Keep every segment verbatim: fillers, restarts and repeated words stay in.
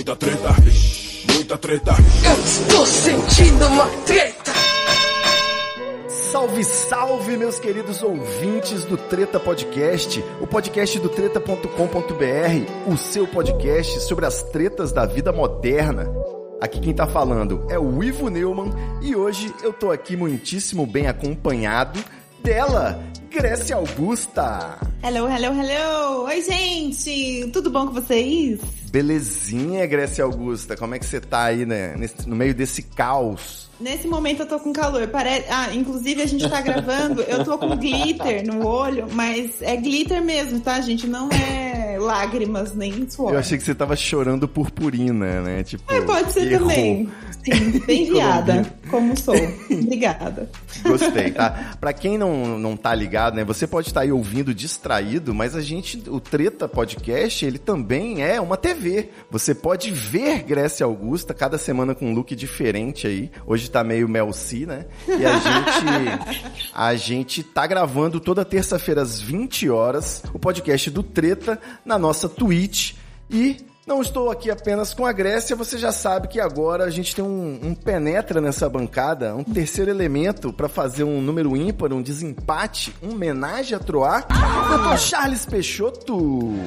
muita treta, muita treta. Eu estou sentindo uma treta. Salve, salve, meus queridos ouvintes do Treta Podcast, o podcast do treta ponto com ponto b r, o seu podcast sobre as tretas da vida moderna. Aqui quem tá falando é o Ivo Neumann e hoje eu tô aqui muitíssimo bem acompanhado dela, Grécia Augusta. Hello, hello, hello! Oi, gente! Tudo bom com vocês? Belezinha, Grécia Augusta. Como é que você tá aí, né, nesse, no meio desse caos? Nesse momento eu tô com calor. Pare... Ah, inclusive a gente tá gravando, eu tô com glitter no olho, mas é glitter mesmo, tá, gente? Não é lágrimas nem suor. Eu achei que você tava chorando purpurina, né? Tipo, é, pode ser errou. Também. Sim, bem viada, como sou. Obrigada. Gostei, tá? Pra quem não, não tá ligado, né? Você pode estar aí ouvindo distraído, mas a gente, o Treta Podcast, ele também é uma T V. Você pode ver Grécia Augusta cada semana com um look diferente aí. Hoje tá meio Mel C, né? E a gente, a gente tá gravando toda terça-feira às vinte horas o podcast do Treta na nossa Twitch. E não estou aqui apenas com a Grécia, você já sabe que agora a gente tem um, um penetra nessa bancada, um terceiro elemento para fazer um número ímpar, um desempate, um homenagem a Troar. Doutor Charles Peixoto.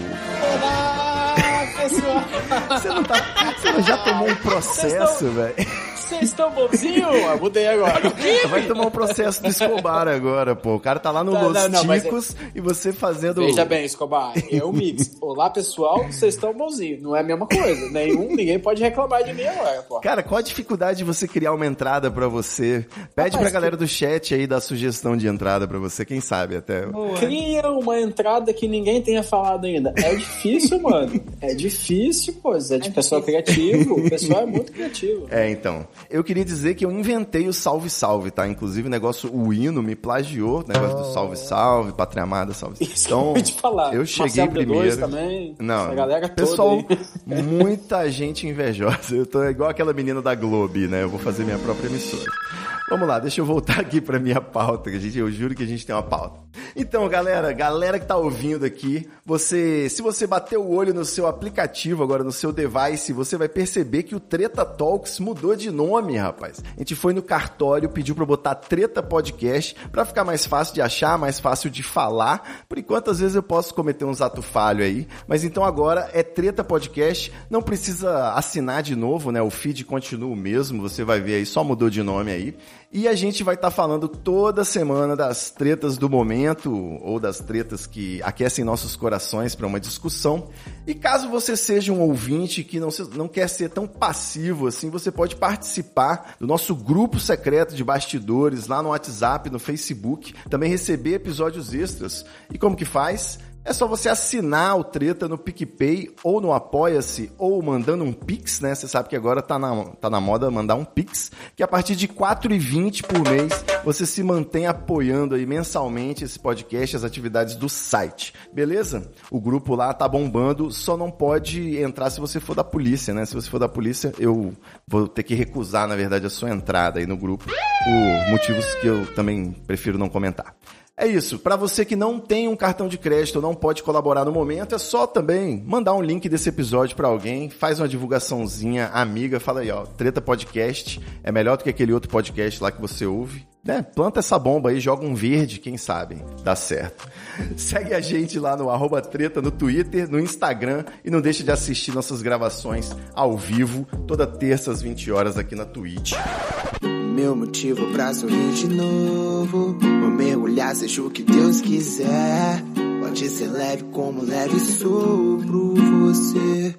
Olá, pessoal. Você não, tá, você não já tomou um processo, velho? Vocês estão bonzinhos? Eu mudei agora. Vai tomar um processo do Escobar agora, pô. O cara tá lá no não, Los não, não, Ticos é... e você fazendo... Veja bem, Escobar, eu mix. Olá, pessoal, vocês estão bonzinhos. Não é a mesma coisa. Nenhum, ninguém pode reclamar de mim agora, pô. Cara, qual a dificuldade de você criar uma entrada pra você? Pede Rapaz, pra galera que... do chat aí dar sugestão de entrada pra você, quem sabe até... Boa. Cria uma entrada que ninguém tenha falado ainda. É difícil, mano. É difícil, pô. É de é pessoal criativo. O pessoal é muito criativo. É, então... Eu queria dizer que eu inventei o salve salve, tá? Inclusive o negócio, o hino me plagiou, o negócio oh. do salve salve, pátria amada, salve. Isso então, que eu te falar. Eu cheguei Marcelo primeiro. Também, não, a galera pessoal, toda aí. Muita gente invejosa. Eu tô igual aquela menina da Globo, né? Eu vou fazer minha própria emissora. Vamos lá, deixa eu voltar aqui pra minha pauta, que a gente, eu juro que a gente tem uma pauta. Então, galera, galera que tá ouvindo aqui, você, se você bater o olho no seu aplicativo, agora no seu device, você vai perceber que o Treta Talks mudou de nome, rapaz. A gente foi no cartório, pediu pra botar Treta Podcast, pra ficar mais fácil de achar, mais fácil de falar. Por enquanto, às vezes eu posso cometer uns atos falhos aí, mas então agora é Treta Podcast, não precisa assinar de novo, né? O feed continua o mesmo, você vai ver aí, só mudou de nome aí. E a gente vai estar tá falando toda semana das tretas do momento, ou das tretas que aquecem nossos corações para uma discussão. E caso você seja um ouvinte que não, não quer ser tão passivo assim, você pode participar do nosso grupo secreto de bastidores lá no WhatsApp, no Facebook, também receber episódios extras. E como que faz? É só você assinar o Treta no PicPay ou no Apoia-se ou mandando um Pix, né? Você sabe que agora tá na, tá na moda mandar um Pix, que a partir de quatro reais e vinte centavos por mês você se mantém apoiando aí mensalmente esse podcast, as atividades do site. Beleza? O grupo lá tá bombando, só não pode entrar se você for da polícia, né? Se você for da polícia, eu vou ter que recusar, na verdade, a sua entrada aí no grupo por motivos que eu também prefiro não comentar. É isso, para você que não tem um cartão de crédito ou não pode colaborar no momento, é só também mandar um link desse episódio para alguém, faz uma divulgaçãozinha amiga, fala aí, ó, Treta Podcast é melhor do que aquele outro podcast lá que você ouve, né? Planta essa bomba aí, joga um verde, quem sabe dá certo. Segue a gente lá no arroba treta no Twitter, no Instagram e não deixe de assistir nossas gravações ao vivo, toda terça às vinte horas aqui na Twitch. Meu motivo pra sorrir de novo, vou mergulhar, seja o que Deus quiser. Pode ser leve como leve sopro, você,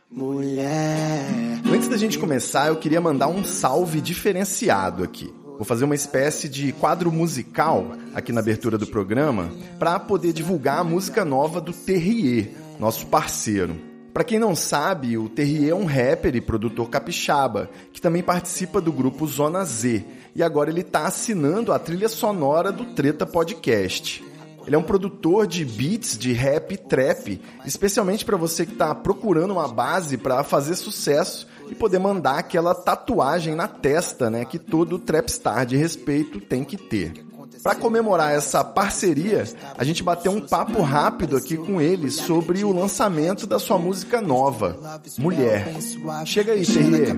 mulher. Antes da gente começar, eu queria mandar um salve diferenciado aqui. Vou fazer uma espécie de quadro musical aqui na abertura do programa para poder divulgar a música nova do Terrier, nosso parceiro. Pra quem não sabe, o Terrier é um rapper e produtor capixaba, que também participa do grupo Zona Z, e agora ele tá assinando a trilha sonora do Treta Podcast. Ele é um produtor de beats de rap e trap, especialmente para você que tá procurando uma base para fazer sucesso e poder mandar aquela tatuagem na testa, né, que todo trapstar de respeito tem que ter. Para comemorar essa parceria, a gente bateu um papo rápido aqui com ele sobre o lançamento da sua música nova, Mulher. Chega aí, Terrier.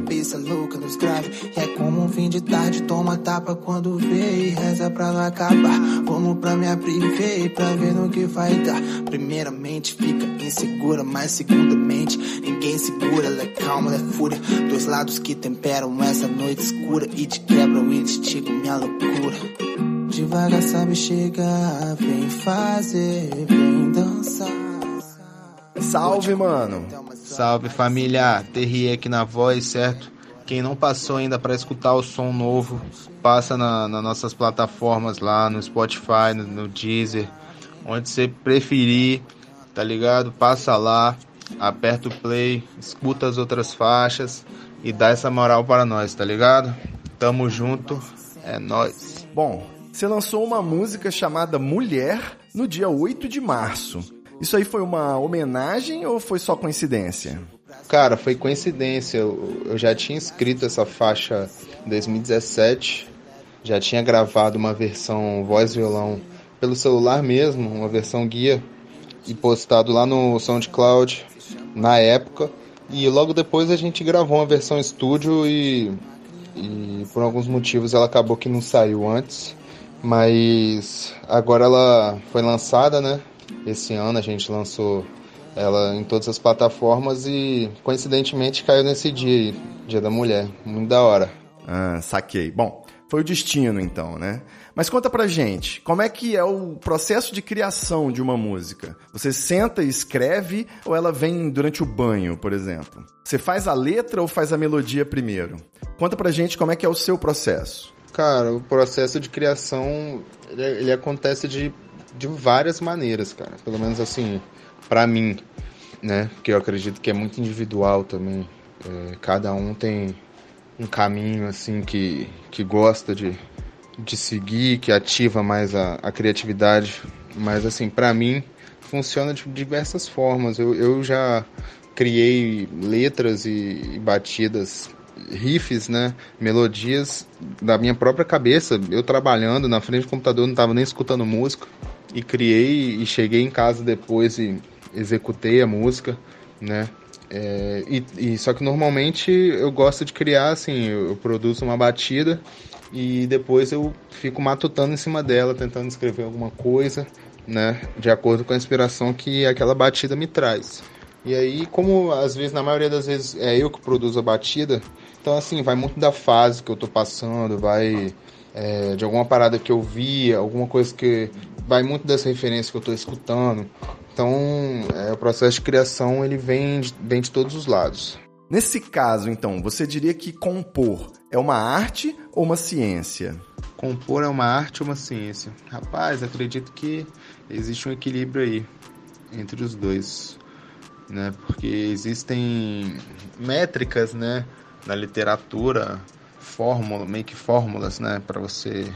É como um fim de tarde, toma tapa quando vê e reza pra não acabar. Vamos pra me abrir, pra ver no que vai dar. Primeiramente fica insegura, mas segundamente ninguém segura. Ela é calma, ela é fúria, dois lados que temperam essa noite escura e te quebram e destigam minha loucura. Devagar sabe chegar, vem fazer, vem dançar. Salve, mano. Salve, família. Terrier aqui na voz, certo? Quem não passou ainda para escutar o som novo, passa na, nas nossas plataformas lá, no Spotify, no, no Deezer, onde você preferir, tá ligado? Passa lá, aperta o play, escuta as outras faixas e dá essa moral para nós, tá ligado? Tamo junto, é nóis. Bom, você lançou uma música chamada Mulher no dia oito de março. Isso aí foi uma homenagem ou foi só coincidência? Cara, foi coincidência. Eu, eu já tinha escrito essa faixa em dois mil e dezessete. Já tinha gravado uma versão voz e violão pelo celular mesmo, uma versão guia, e postado lá no SoundCloud na época. E logo depois a gente gravou uma versão estúdio e, e por alguns motivos ela acabou que não saiu antes. Mas agora ela foi lançada, né? Esse ano a gente lançou ela em todas as plataformas e coincidentemente caiu nesse dia aí, Dia da Mulher. Muito da hora. Ah, saquei. Bom, foi o destino então, né? Mas conta pra gente, como é que é o processo de criação de uma música? Você senta e escreve ou ela vem durante o banho, por exemplo? Você faz a letra ou faz a melodia primeiro? Conta pra gente como é que é o seu processo. Cara, o processo de criação, ele, ele acontece de, de várias maneiras, cara. Pelo menos assim, pra mim, né? Porque eu acredito que é muito individual também. É, cada um tem um caminho, assim, que, que gosta de, de seguir, que ativa mais a, a criatividade. Mas, assim, pra mim, funciona de diversas formas. Eu, eu já criei letras e, e batidas, riffs, né, melodias da minha própria cabeça, eu trabalhando na frente do computador, não estava nem escutando música, e criei e cheguei em casa depois e executei a música, né, é, e, e só que normalmente eu gosto de criar assim, eu, eu produzo uma batida e depois eu fico matutando em cima dela, tentando escrever alguma coisa, né, de acordo com a inspiração que aquela batida me traz. E aí, como às vezes, na maioria das vezes é eu que produzo a batida, então assim, vai muito da fase que eu tô passando, vai é, de alguma parada que eu vi, alguma coisa que vai muito dessa referência que eu tô escutando. Então, é, o processo de criação, ele vem de, vem de todos os lados. Nesse caso, então, você diria que compor é uma arte ou uma ciência? Compor é uma arte ou uma ciência? Rapaz, acredito que existe um equilíbrio aí entre os dois, né? Porque existem métricas, né, na literatura, fórmula, meio que fórmulas, né, para você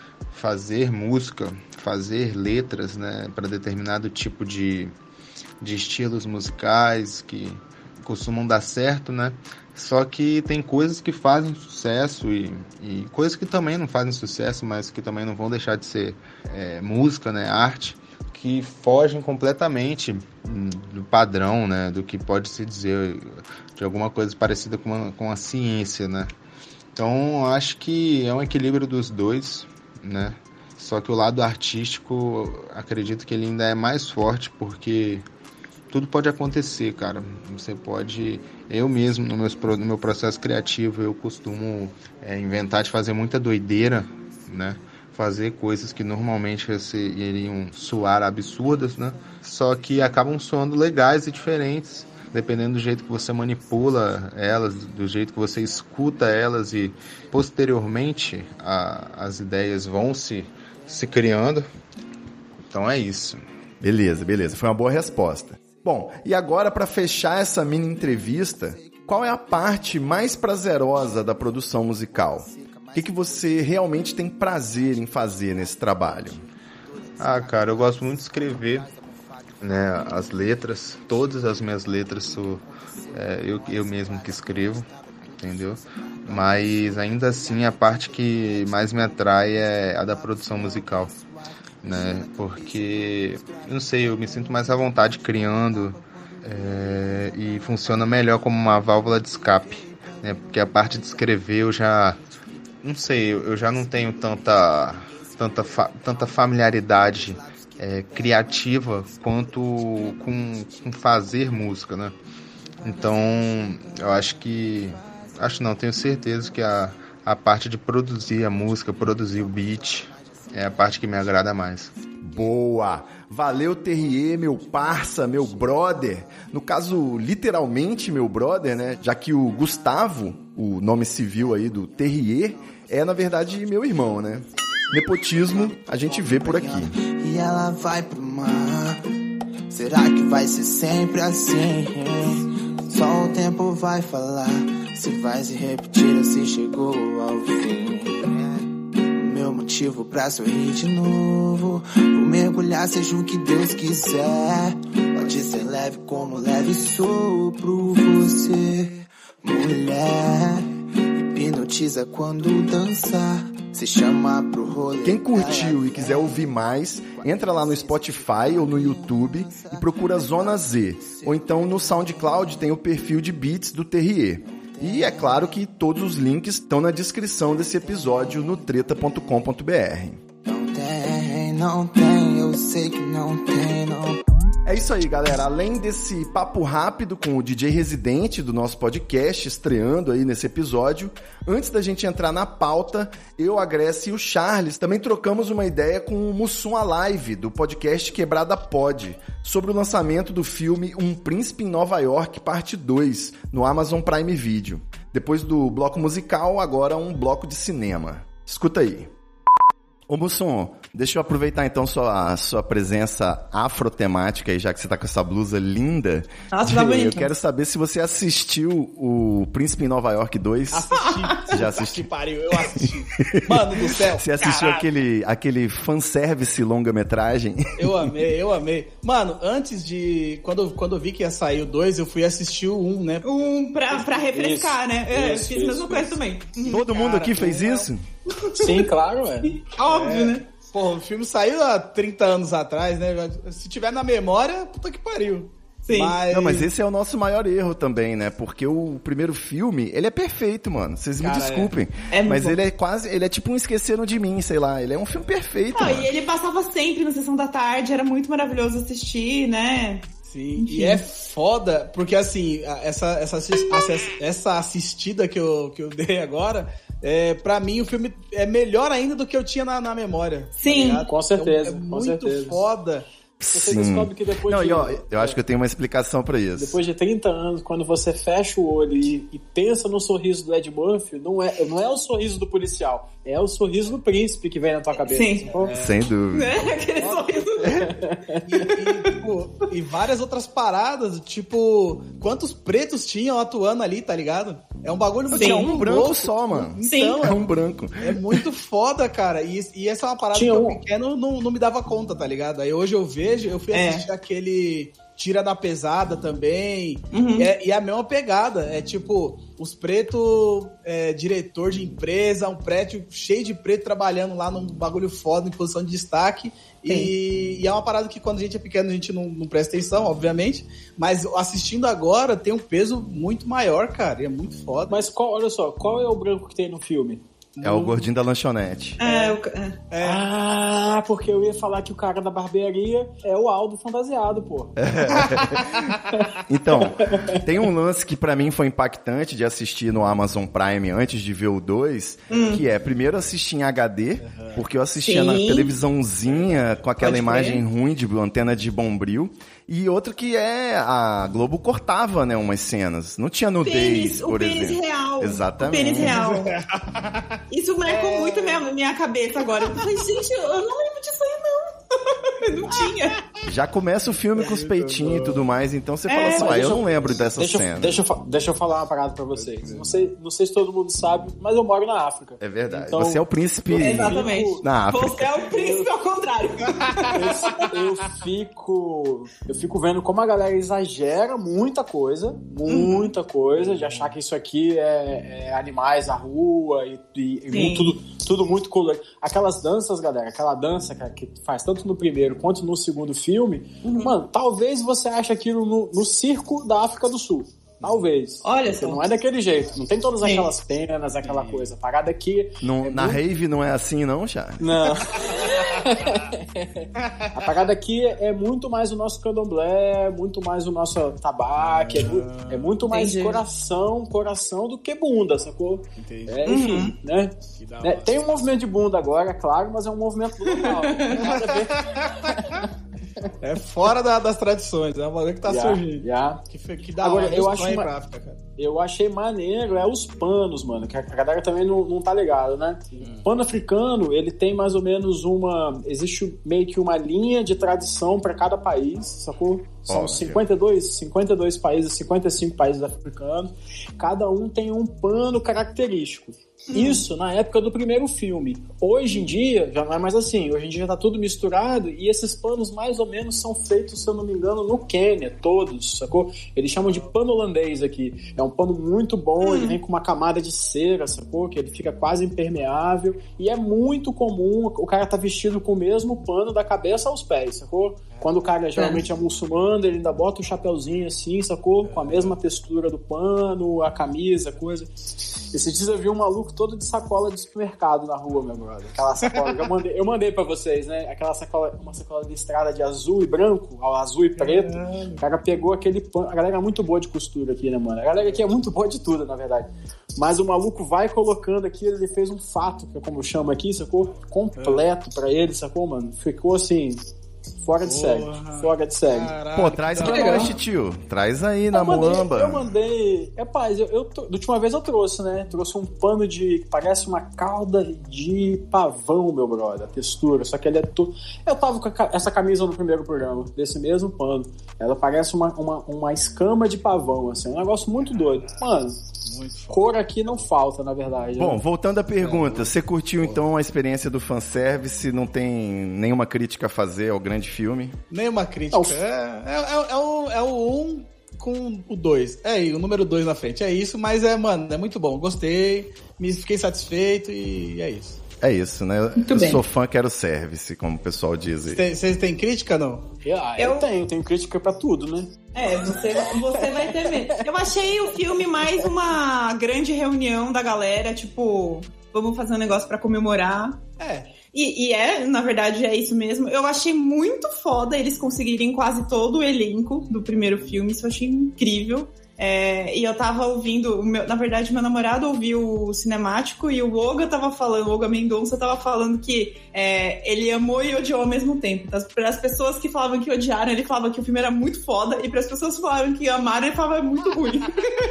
fazer música, fazer letras, né, para determinado tipo de, de estilos musicais que costumam dar certo, né? Só que tem coisas que fazem sucesso e, e coisas que também não fazem sucesso, mas que também não vão deixar de ser é, música, né, arte, que fogem completamente do padrão, né, do que pode se dizer de alguma coisa parecida com a, com a ciência, né. Então, acho que é um equilíbrio dos dois, né, só que o lado artístico, acredito que ele ainda é mais forte, porque tudo pode acontecer, cara. Você pode... Eu mesmo, no, meus, no meu processo criativo, eu costumo é, inventar de fazer muita doideira, né, fazer coisas que normalmente iriam soar absurdas, né? Só que acabam soando legais e diferentes, dependendo do jeito que você manipula elas, do jeito que você escuta elas e posteriormente a, as ideias vão se, se criando. Então é isso. Beleza, beleza. Foi uma boa resposta. Bom, e agora para fechar essa mini entrevista, qual é a parte mais prazerosa da produção musical? O que, que você realmente tem prazer em fazer nesse trabalho? Ah, cara, eu gosto muito de escrever, né, as letras. Todas as minhas letras sou é, eu, eu mesmo que escrevo, entendeu? mas ainda assim a parte que mais me atrai é a da produção musical, né? Porque, não sei, eu me sinto mais à vontade criando é, e funciona melhor como uma válvula de escape, né? Porque a parte de escrever eu já, não sei, eu já não tenho tanta, tanta, fa- tanta familiaridade é, criativa quanto com, com fazer música, né? Então, eu acho que... Acho não, tenho certeza que a, a parte de produzir a música, produzir o beat, é a parte que me agrada mais. Boa! Valeu, Terrier, meu parça, meu brother. No caso, literalmente meu brother, né? Já que o Gustavo, o nome civil aí do Terrier, é, na verdade, meu irmão, né? Nepotismo a gente vê por aqui. E ela vai pro mar. Será que vai ser sempre assim? Só o tempo vai falar se vai se repetir ou se chegou ao fim. Meu motivo pra sorrir de novo, vou mergulhar seja o que Deus quiser. Pode ser leve como leve sopro. Você, mulher, hipnotiza quando dançar. Se chama pro rolê. Quem curtiu e quiser ouvir mais, entra lá no Spotify ou no YouTube e procura Zona Z. Ou então no SoundCloud tem o perfil de beats do Terrier. E é claro que todos os links estão na descrição desse episódio no treta ponto com ponto b r. Não tem, não tem, eu sei que não tem, não. É isso aí, galera. Além desse papo rápido com o D J residente do nosso podcast, estreando aí nesse episódio, antes da gente entrar na pauta, eu, a Grécia e o Charles também trocamos uma ideia com o Mussum Alive, do podcast Quebrada Pod, sobre o lançamento do filme Um Príncipe em Nova York, parte dois, no Amazon Prime Video. Depois do bloco musical, agora um bloco de cinema. Escuta aí. Ô Mussum, deixa eu aproveitar então sua, sua presença afrotemática aí, já que você tá com essa blusa linda. Nossa, tá bonito. Eu quero saber se você assistiu o Príncipe em Nova York dois. Assisti. Você já assistiu? Que pariu, eu assisti. Mano do céu. Você assistiu aquele, aquele fanservice longa-metragem? Eu amei, eu amei. Mano, antes de... Quando, quando eu vi que ia sair o dois, eu fui assistir o um, né? Um pra, pra refrescar, Isso, né? É, isso, eu fiz a mesma isso, coisa isso. também. Todo mundo aqui fez isso? Sim, claro, é. Óbvio, né? Pô, o filme saiu há trinta anos atrás, né? Se tiver na memória, puta que pariu. Sim. Mas... Não, mas esse é o nosso maior erro também, né? Porque o primeiro filme, ele é perfeito, mano. Vocês me Cara, desculpem. é. É muito mas bom. ele é quase... Ele é tipo um Esqueceram de Mim, sei lá. Ele é um filme perfeito, Ah, mano. e ele passava sempre na sessão da tarde, era muito maravilhoso assistir, né? Sim, Enfim. e é foda, porque assim, essa, essa, assis- essa assistida que eu, que eu dei agora, é, pra mim o filme é melhor ainda do que eu tinha na, na memória. Sim. tá ligado? Com certeza, É, é com muito certeza. foda. Você Sim. descobre que depois Não, de... e ó, eu acho que eu tenho uma explicação pra isso. Depois de trinta anos, quando você fecha o olho e, e pensa no sorriso do Ed Murphy, não é, não é o sorriso do policial, é o sorriso do príncipe que vem na tua cabeça. Sim. Então, Sem dúvida. Né? Aquele sorriso. E, e, tipo, e várias outras paradas, tipo, quantos pretos tinham atuando ali, tá ligado? É um bagulho Sim. muito Tinha um branco louco. só, mano. Sim. Então, É um branco. É muito foda, cara. E, e essa é uma parada Tinha que eu um. pequeno não, não me dava conta, tá ligado? Aí hoje eu vejo, eu fui É. assistir aquele Tira da Pesada também. Uhum. É, e é a mesma pegada. É tipo, os pretos, é, diretor de empresa, um prédio cheio de preto trabalhando lá num bagulho foda, em posição de destaque. E, e é uma parada que quando a gente é pequeno a gente não, não presta atenção, obviamente. Mas assistindo agora tem um peso muito maior, cara. E é muito foda. mas qual, olha só, qual é o branco que tem no filme? É o gordinho da lanchonete. É, o- é. Ah, porque eu ia falar que o cara da barbearia é o Aldo fantasiado, pô. Então, tem um lance que pra mim foi impactante de assistir no Amazon Prime antes de ver o dois, que é, primeiro assistir em H D, porque eu assistia Sim. na televisãozinha com aquela Pode imagem crer. ruim de antena de bombril, e outro que é, a Globo cortava, né, umas cenas. Não tinha nudez, Pênis, o por pênis exemplo. real. Exatamente. O pênis real. Isso marcou muito minha, minha cabeça agora. Eu falei, gente, eu não lembro disso aí, não. Não tinha. Já começa o filme com os peitinhos e tudo mais, então você É. fala assim, ah, eu Deixa- não lembro dessa Deixa, eu- cena. deixa, eu, fa- deixa eu falar uma parada pra vocês. Não sei, não sei se todo mundo sabe, mas eu moro na África. É verdade. Então, Você é o príncipe Exatamente. na África. Você é o príncipe ao contrário. Eu, eu fico eu fico vendo como a galera exagera muita coisa, muita coisa, de achar que isso aqui é, é animais na rua e, e- e Sim. tudo, tudo muito colorido. Aquelas danças, galera, aquela dança que, que faz tanto no primeiro quanto no segundo filme, mano, talvez você ache aquilo no, no circo da África do Sul. Talvez. Olha Porque só. não é daquele jeito. Não tem todas Sim. aquelas penas, aquela coisa. A parada aqui. Não- é na muito- rave não é assim, não, Charles? Não. A parada aqui é muito mais o nosso candomblé, muito mais o nosso tabaco, é, mu- é muito mais Entendi. coração, coração do que bunda, sacou? Entendi. É, enfim, né? Que da Né, hora. Tem um movimento de bunda agora, é claro, mas é um movimento local. Não tem nada a ver. É fora da- das tradições, é uma bagulho que tá Já, surgindo. já. Que, fe- que da Agora, hora, eu sonho acho ir uma- pra África, cara. Eu achei maneiro é os panos, mano, que a a galera também não, não tá ligado, né? O pano africano, ele tem mais ou menos uma... Existe meio que uma linha de tradição pra cada país, sacou? São Olha. cinquenta e dois, cinquenta e dois países, cinquenta e cinco países africanos. Cada um tem um pano característico. Isso na época do primeiro filme. Hoje em dia, já não é mais assim. Hoje em dia tá tudo misturado e esses panos mais ou menos são feitos, se eu não me engano, no Quênia, todos, sacou? Eles chamam de pano holandês aqui. É um pano muito bom, ele vem com uma camada de cera, sacou? Que ele fica quase impermeável e é muito comum o cara tá vestido com o mesmo pano da cabeça aos pés, sacou? Quando o cara geralmente é muçulmano, ele ainda bota o chapeuzinho assim, sacou? Com a mesma textura do pano, a camisa, coisa. Esses dias eu vi um maluco todo de sacola de supermercado na rua, meu brother. Aquela sacola que eu mandei, eu mandei pra vocês, né? Aquela sacola, uma sacola de estrada de azul e branco, ao azul e preto. O cara pegou aquele pano. A galera é muito boa de costura aqui, né, mano? A galera aqui é muito boa de tudo, na verdade. Mas o maluco vai colocando aqui, ele fez um fato, que é como eu chamo aqui, sacou? Completo pra ele, sacou, mano? Ficou assim, fora de série. Fora de série. Caralho, Pô, traz que pra da hora. nós, tio. Traz aí na Eu mandei, mulamba. eu mandei. É, paz, eu, eu, da última vez eu trouxe, né? Trouxe um pano de. que parece uma cauda de pavão, meu brother, a textura. Só que ele é todo. Eu tava com a ca- essa camisa no primeiro programa, desse mesmo pano. Ela parece uma, uma, uma escama de pavão, assim. Um negócio muito doido. Mano, Muito foda. cor aqui não falta, na verdade. Bom, né? voltando à pergunta, você curtiu então a experiência do fanservice? Não tem nenhuma crítica a fazer ao grande filme? Nenhuma crítica. Não. É, é, é, é o, é o um com o dois. É aí, o número dois na frente. É isso, mas é, mano, é muito bom. Gostei, me fiquei satisfeito e é isso. É isso, né? Muito eu bem. sou fã, quero service, como o pessoal diz aí. Vocês têm crítica, não? Eu, ah, eu Eu- tenho, tenho crítica pra tudo, né? É, você, você vai ter medo. Eu achei o filme mais uma grande reunião da galera, tipo, vamos fazer um negócio pra comemorar. É. E, e é, na verdade, é isso mesmo. Eu achei muito foda eles conseguirem quase todo o elenco do primeiro filme. Isso eu achei incrível. É, e eu tava ouvindo, o meu- na verdade, meu namorado ouviu o cinemático e o Olga tava falando, o Olga Mendonça tava falando que é, ele amou e odiou ao mesmo tempo. Para as pessoas que falavam que odiaram, ele falava que o filme era muito foda, e para as pessoas que falavam que amaram, ele falava muito ruim.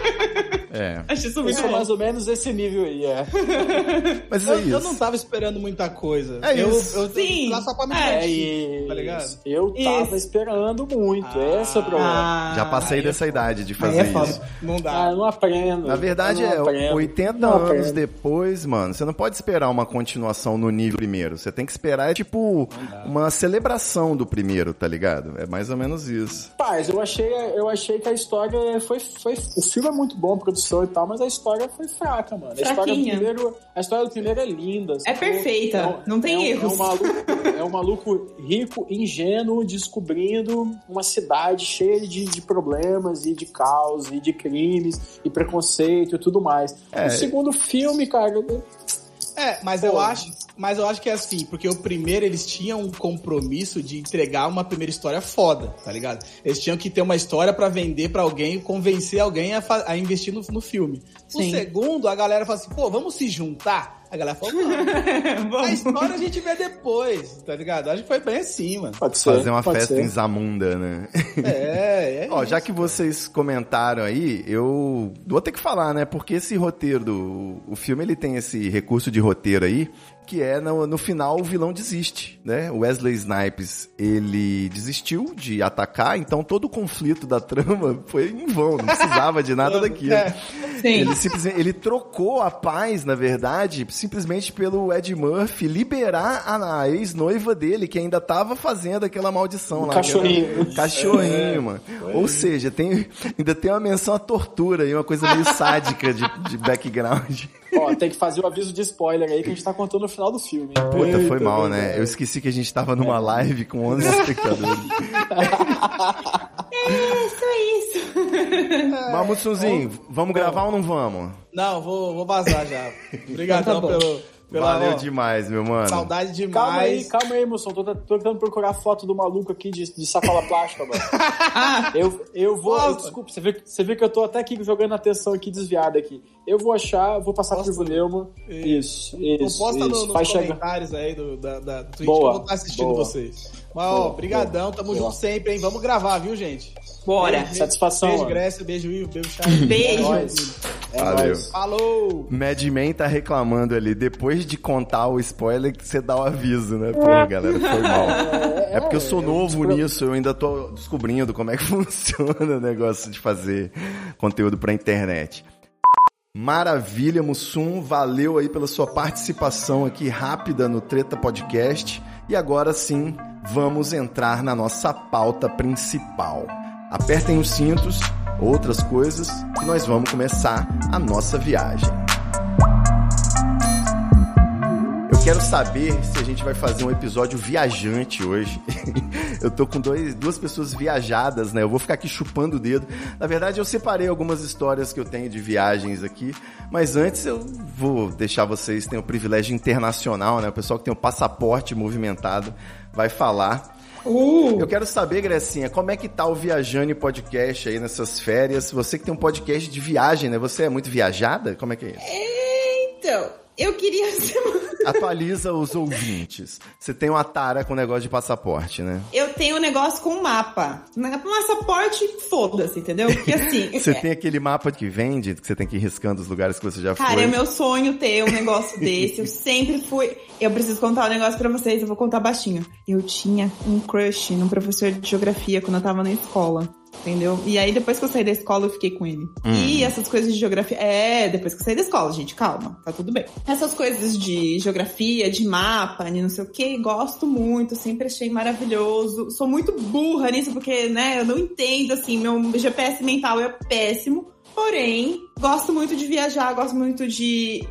É. Achei isso Eu muito sou bom. mais ou menos esse nível aí, é. Mas é Eu, isso. eu não tava esperando muita coisa. É eu, isso. Eu, Sim. eu lá só pra me É, É divertir, isso. tá ligado? Eu tava Isso. esperando muito. Ah. Esse é o problema. Ah, Já passei aí é dessa idade de aí fazer é foda. isso. Não dá. Ah, eu não aprendo. Na verdade, Eu não é aprendo. oitenta Não anos aprendo. depois, mano, você não pode esperar uma continuação no nível primeiro. Você tem que esperar, é tipo, uma celebração do primeiro, tá ligado? É mais ou menos isso. Paz, eu achei, eu achei que a história foi, foi... O filme é muito bom, a produção e tal, mas a história foi fraca, mano. A história do Fraquinha. primeiro, a história do primeiro é linda. É sacou? perfeita, É um- não tem é um, erros. É um, maluco, é um maluco rico, ingênuo, descobrindo uma cidade cheia de, de problemas e de caos e de crimes e preconceito e tudo mais. É. O segundo filme, cara... eu- É, mas eu acho, mas eu acho que é assim, porque o primeiro eles tinham um compromisso de entregar uma primeira história foda, tá ligado? Eles tinham que ter uma história pra vender pra alguém, convencer alguém a, fa- a investir no, no filme. O Sim. segundo, a galera fala assim, pô, vamos se juntar? A galera falou, não. A Vamos. história a gente vê depois, tá ligado? Acho que foi bem assim, mano. Pode ser. Fazer uma pode festa ser. em Zamunda, né? É, é. Ó, já isso. que vocês comentaram aí, eu vou ter que falar, né? Porque esse roteiro do... O filme, ele tem esse recurso de roteiro aí, que é, no, no final, o vilão desiste, né? O Wesley Snipes, ele desistiu de atacar, então todo o conflito da trama foi em vão, não precisava de nada daquilo. É. Sim. Ele, simplesmente, ele trocou a paz, na verdade, simplesmente pelo Ed Murphy liberar a, a ex-noiva dele, que ainda tava fazendo aquela maldição lá. Cachorrinho. Aquela, cachorrinho, é, mano. É. Ou seja, tem, ainda tem uma menção à tortura aí, uma coisa meio sádica de, de background. Ó, tem que fazer o aviso de spoiler aí que a gente tá contando no final do filme. Hein? Puta, Eita, foi mal, Deus, né? Eu esqueci que a gente tava numa live com onze espectadores. É, só isso. Mas, Mussunzinho, vamos gravar ou não vamos? Não, vou, vou vazar já. Obrigadão Então tá pelo... Pela, Valeu ó, demais, meu mano. Saudade demais. Calma aí, calma aí, moção. Tô, tô tentando procurar foto do maluco aqui de, de sacola plástica, mano. eu, eu vou... Eu, desculpa, você vê, você vê que eu tô até aqui jogando atenção aqui desviada aqui. Eu vou achar, vou passar Posta, pro Neumann. Isso, isso, posta isso. No, Vai nos chegar. comentários aí do, da, da, do Twitch Boa, que eu vou estar assistindo boa. vocês. Mas, ó, brigadão, tamo boa. junto sempre, hein? Vamos gravar, viu, gente? Bora. Beijo, Satisfação, Beijo, mano. Grécia, beijo, Ivo, beijo, Charles. Beijo. É nóis. É Valeu. nóis. Falou! Madman tá reclamando ali, depois de contar o spoiler, que você dá o aviso, né? Pô, galera, foi mal. É porque eu sou novo nisso, eu ainda tô descobrindo como é que funciona o negócio de fazer conteúdo pra internet. Maravilha, Mussum, valeu aí pela sua participação aqui rápida no Treta Podcast. E agora sim, vamos entrar na nossa pauta principal. Apertem os cintos, outras coisas, que nós vamos começar a nossa viagem. Eu quero saber se a gente vai fazer um episódio viajante hoje. Eu tô com dois, duas pessoas viajadas, né? Eu vou ficar aqui chupando o dedo. Na verdade, eu separei algumas histórias que eu tenho de viagens aqui, mas antes eu vou deixar vocês, tem o privilégio internacional, né? O pessoal que tem o passaporte movimentado vai falar. Uh. Eu quero saber, Grecinha, como é que tá o Viajane Podcast aí nessas férias? Você que tem um podcast de viagem, né? Você é muito viajada? Como é que é isso? Então, eu queria ser... Atualiza os ouvintes. Você tem uma tara com o negócio de passaporte, né? Eu tenho um negócio com mapa. Passaporte, foda-se, entendeu? Porque assim... Você tem aquele mapa que vende, que você tem que ir riscando os lugares que você já foi. Cara, é meu sonho ter um negócio desse. Eu sempre fui... Eu preciso contar um negócio pra vocês, eu vou contar baixinho. Eu tinha um crush num professor de geografia quando eu tava na escola. Entendeu? E aí, depois que eu saí da escola, eu fiquei com ele. Hum. E essas coisas de geografia... É, depois que eu saí da escola, gente, calma. Tá tudo bem. Essas coisas de geografia, de mapa, de não sei o que, gosto muito. Sempre achei maravilhoso. Sou muito burra nisso, porque, né, eu não entendo, assim, meu G P S mental é péssimo. Porém, gosto muito de viajar, gosto muito de,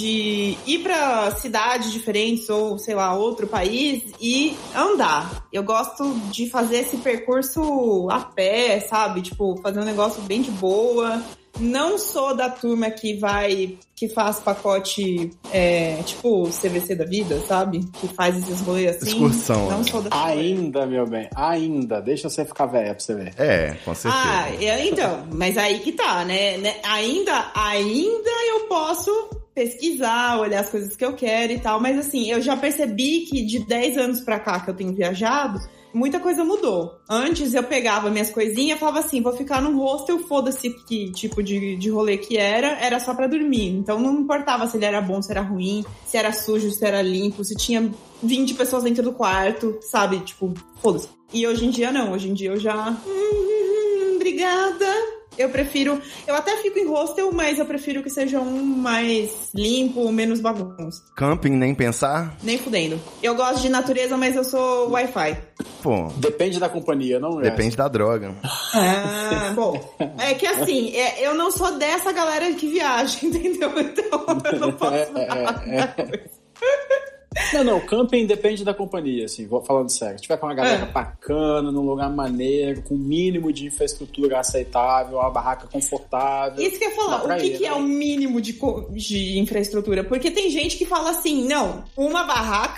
de ir pra cidades diferentes ou, sei lá, outro país e andar. Eu gosto de fazer esse percurso a pé, sabe? Tipo, fazer um negócio bem de boa. Não sou da turma que vai, que faz pacote, é, tipo C V C da vida, sabe? Que faz esses rolês assim. Excursão. Não sou da turma. Ainda, meu bem, ainda. Deixa você ficar velha pra você ver. É, com certeza. Ah, eu, então, mas aí que tá, né? né? Ainda, ainda eu posso pesquisar, olhar as coisas que eu quero e tal, mas assim, eu já percebi que de dez anos pra cá que eu tenho viajado, muita coisa mudou. Antes eu pegava minhas coisinhas e falava assim, vou ficar num hostel, foda-se que tipo de, de rolê que era, era só pra dormir. Então não importava se ele era bom, se era ruim, se era sujo, se era limpo, se tinha vinte pessoas dentro do quarto, sabe? Tipo, foda-se. E hoje em dia não, hoje em dia eu já... Hum, obrigada... Eu prefiro... Eu até fico em hostel, mas eu prefiro que seja um mais limpo, menos bagunça. Camping, nem pensar? Nem fudendo. Eu gosto de natureza, mas eu sou Wi-Fi. Pô... Depende da companhia, não é? Depende da droga. Ah, bom. É que assim, é, eu não sou dessa galera que viaja, entendeu? Então eu não posso falar muita coisa. Não, não, camping depende da companhia, assim, vou falando sério. Se tiver com uma galera É. bacana, num lugar maneiro, com o mínimo de infraestrutura aceitável, uma barraca confortável. Isso que eu ia falar, dá pra o que, ir, que né? é o mínimo de, co- de infraestrutura? Porque tem gente que fala assim, não, uma barraca,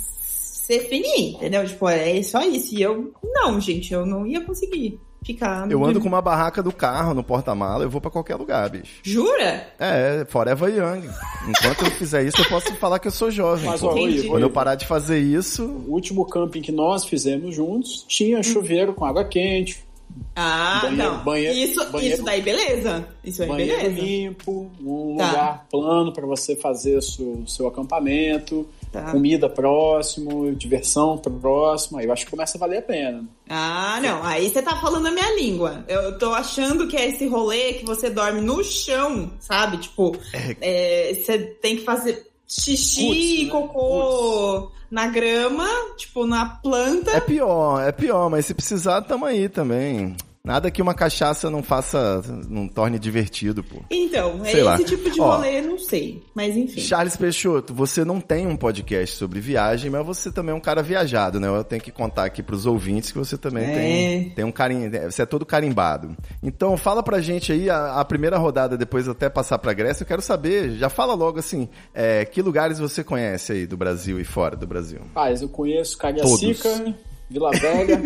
ser fininho, entendeu? Tipo, é só isso. E eu, não, gente, eu não ia conseguir ficar... Eu ando com uma barraca do carro no porta-mala, eu vou pra qualquer lugar, bicho. Jura? É, forever young. Enquanto eu fizer isso, eu posso falar que eu sou jovem. Mas, pô. ó, Entendi. Ivo, Quando eu Ivo, parar de fazer isso... o último camping que nós fizemos juntos tinha chuveiro com água quente, Ah, Banheiro- não. banheiro- isso, banheiro- isso daí, beleza. Isso aí, banheiro beleza. limpo, um Tá. lugar plano para você fazer o seu, seu acampamento. Tá. Comida próximo, diversão próxima, eu acho que começa a valer a pena. Ah, não, aí você tá falando a minha língua. Eu tô achando que é esse rolê que você dorme no chão, sabe? Tipo, é, você tem que fazer xixi e né? cocô Puts. na grama, tipo, na planta. É pior, é pior, mas se precisar, tamo aí também. Nada que uma cachaça não faça, não torne divertido, pô. Então, é sei esse lá. tipo de rolê, eu não sei. Mas enfim. Charles Peixoto, você não tem um podcast sobre viagem, mas você também é um cara viajado, né? Eu tenho que contar aqui pros ouvintes que você também é. tem, tem um carinho, você é todo carimbado. Então, fala pra gente aí, a, a primeira rodada, depois até passar pra Grécia, eu quero saber, já fala logo assim, é, que lugares você conhece aí do Brasil e fora do Brasil? Ah, eu conheço Cariacica, Vila Velha.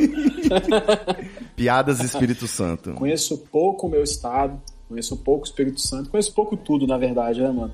Piadas Espírito Santo. Conheço pouco o meu estado, conheço pouco o Espírito Santo, conheço pouco tudo, na verdade, né, mano?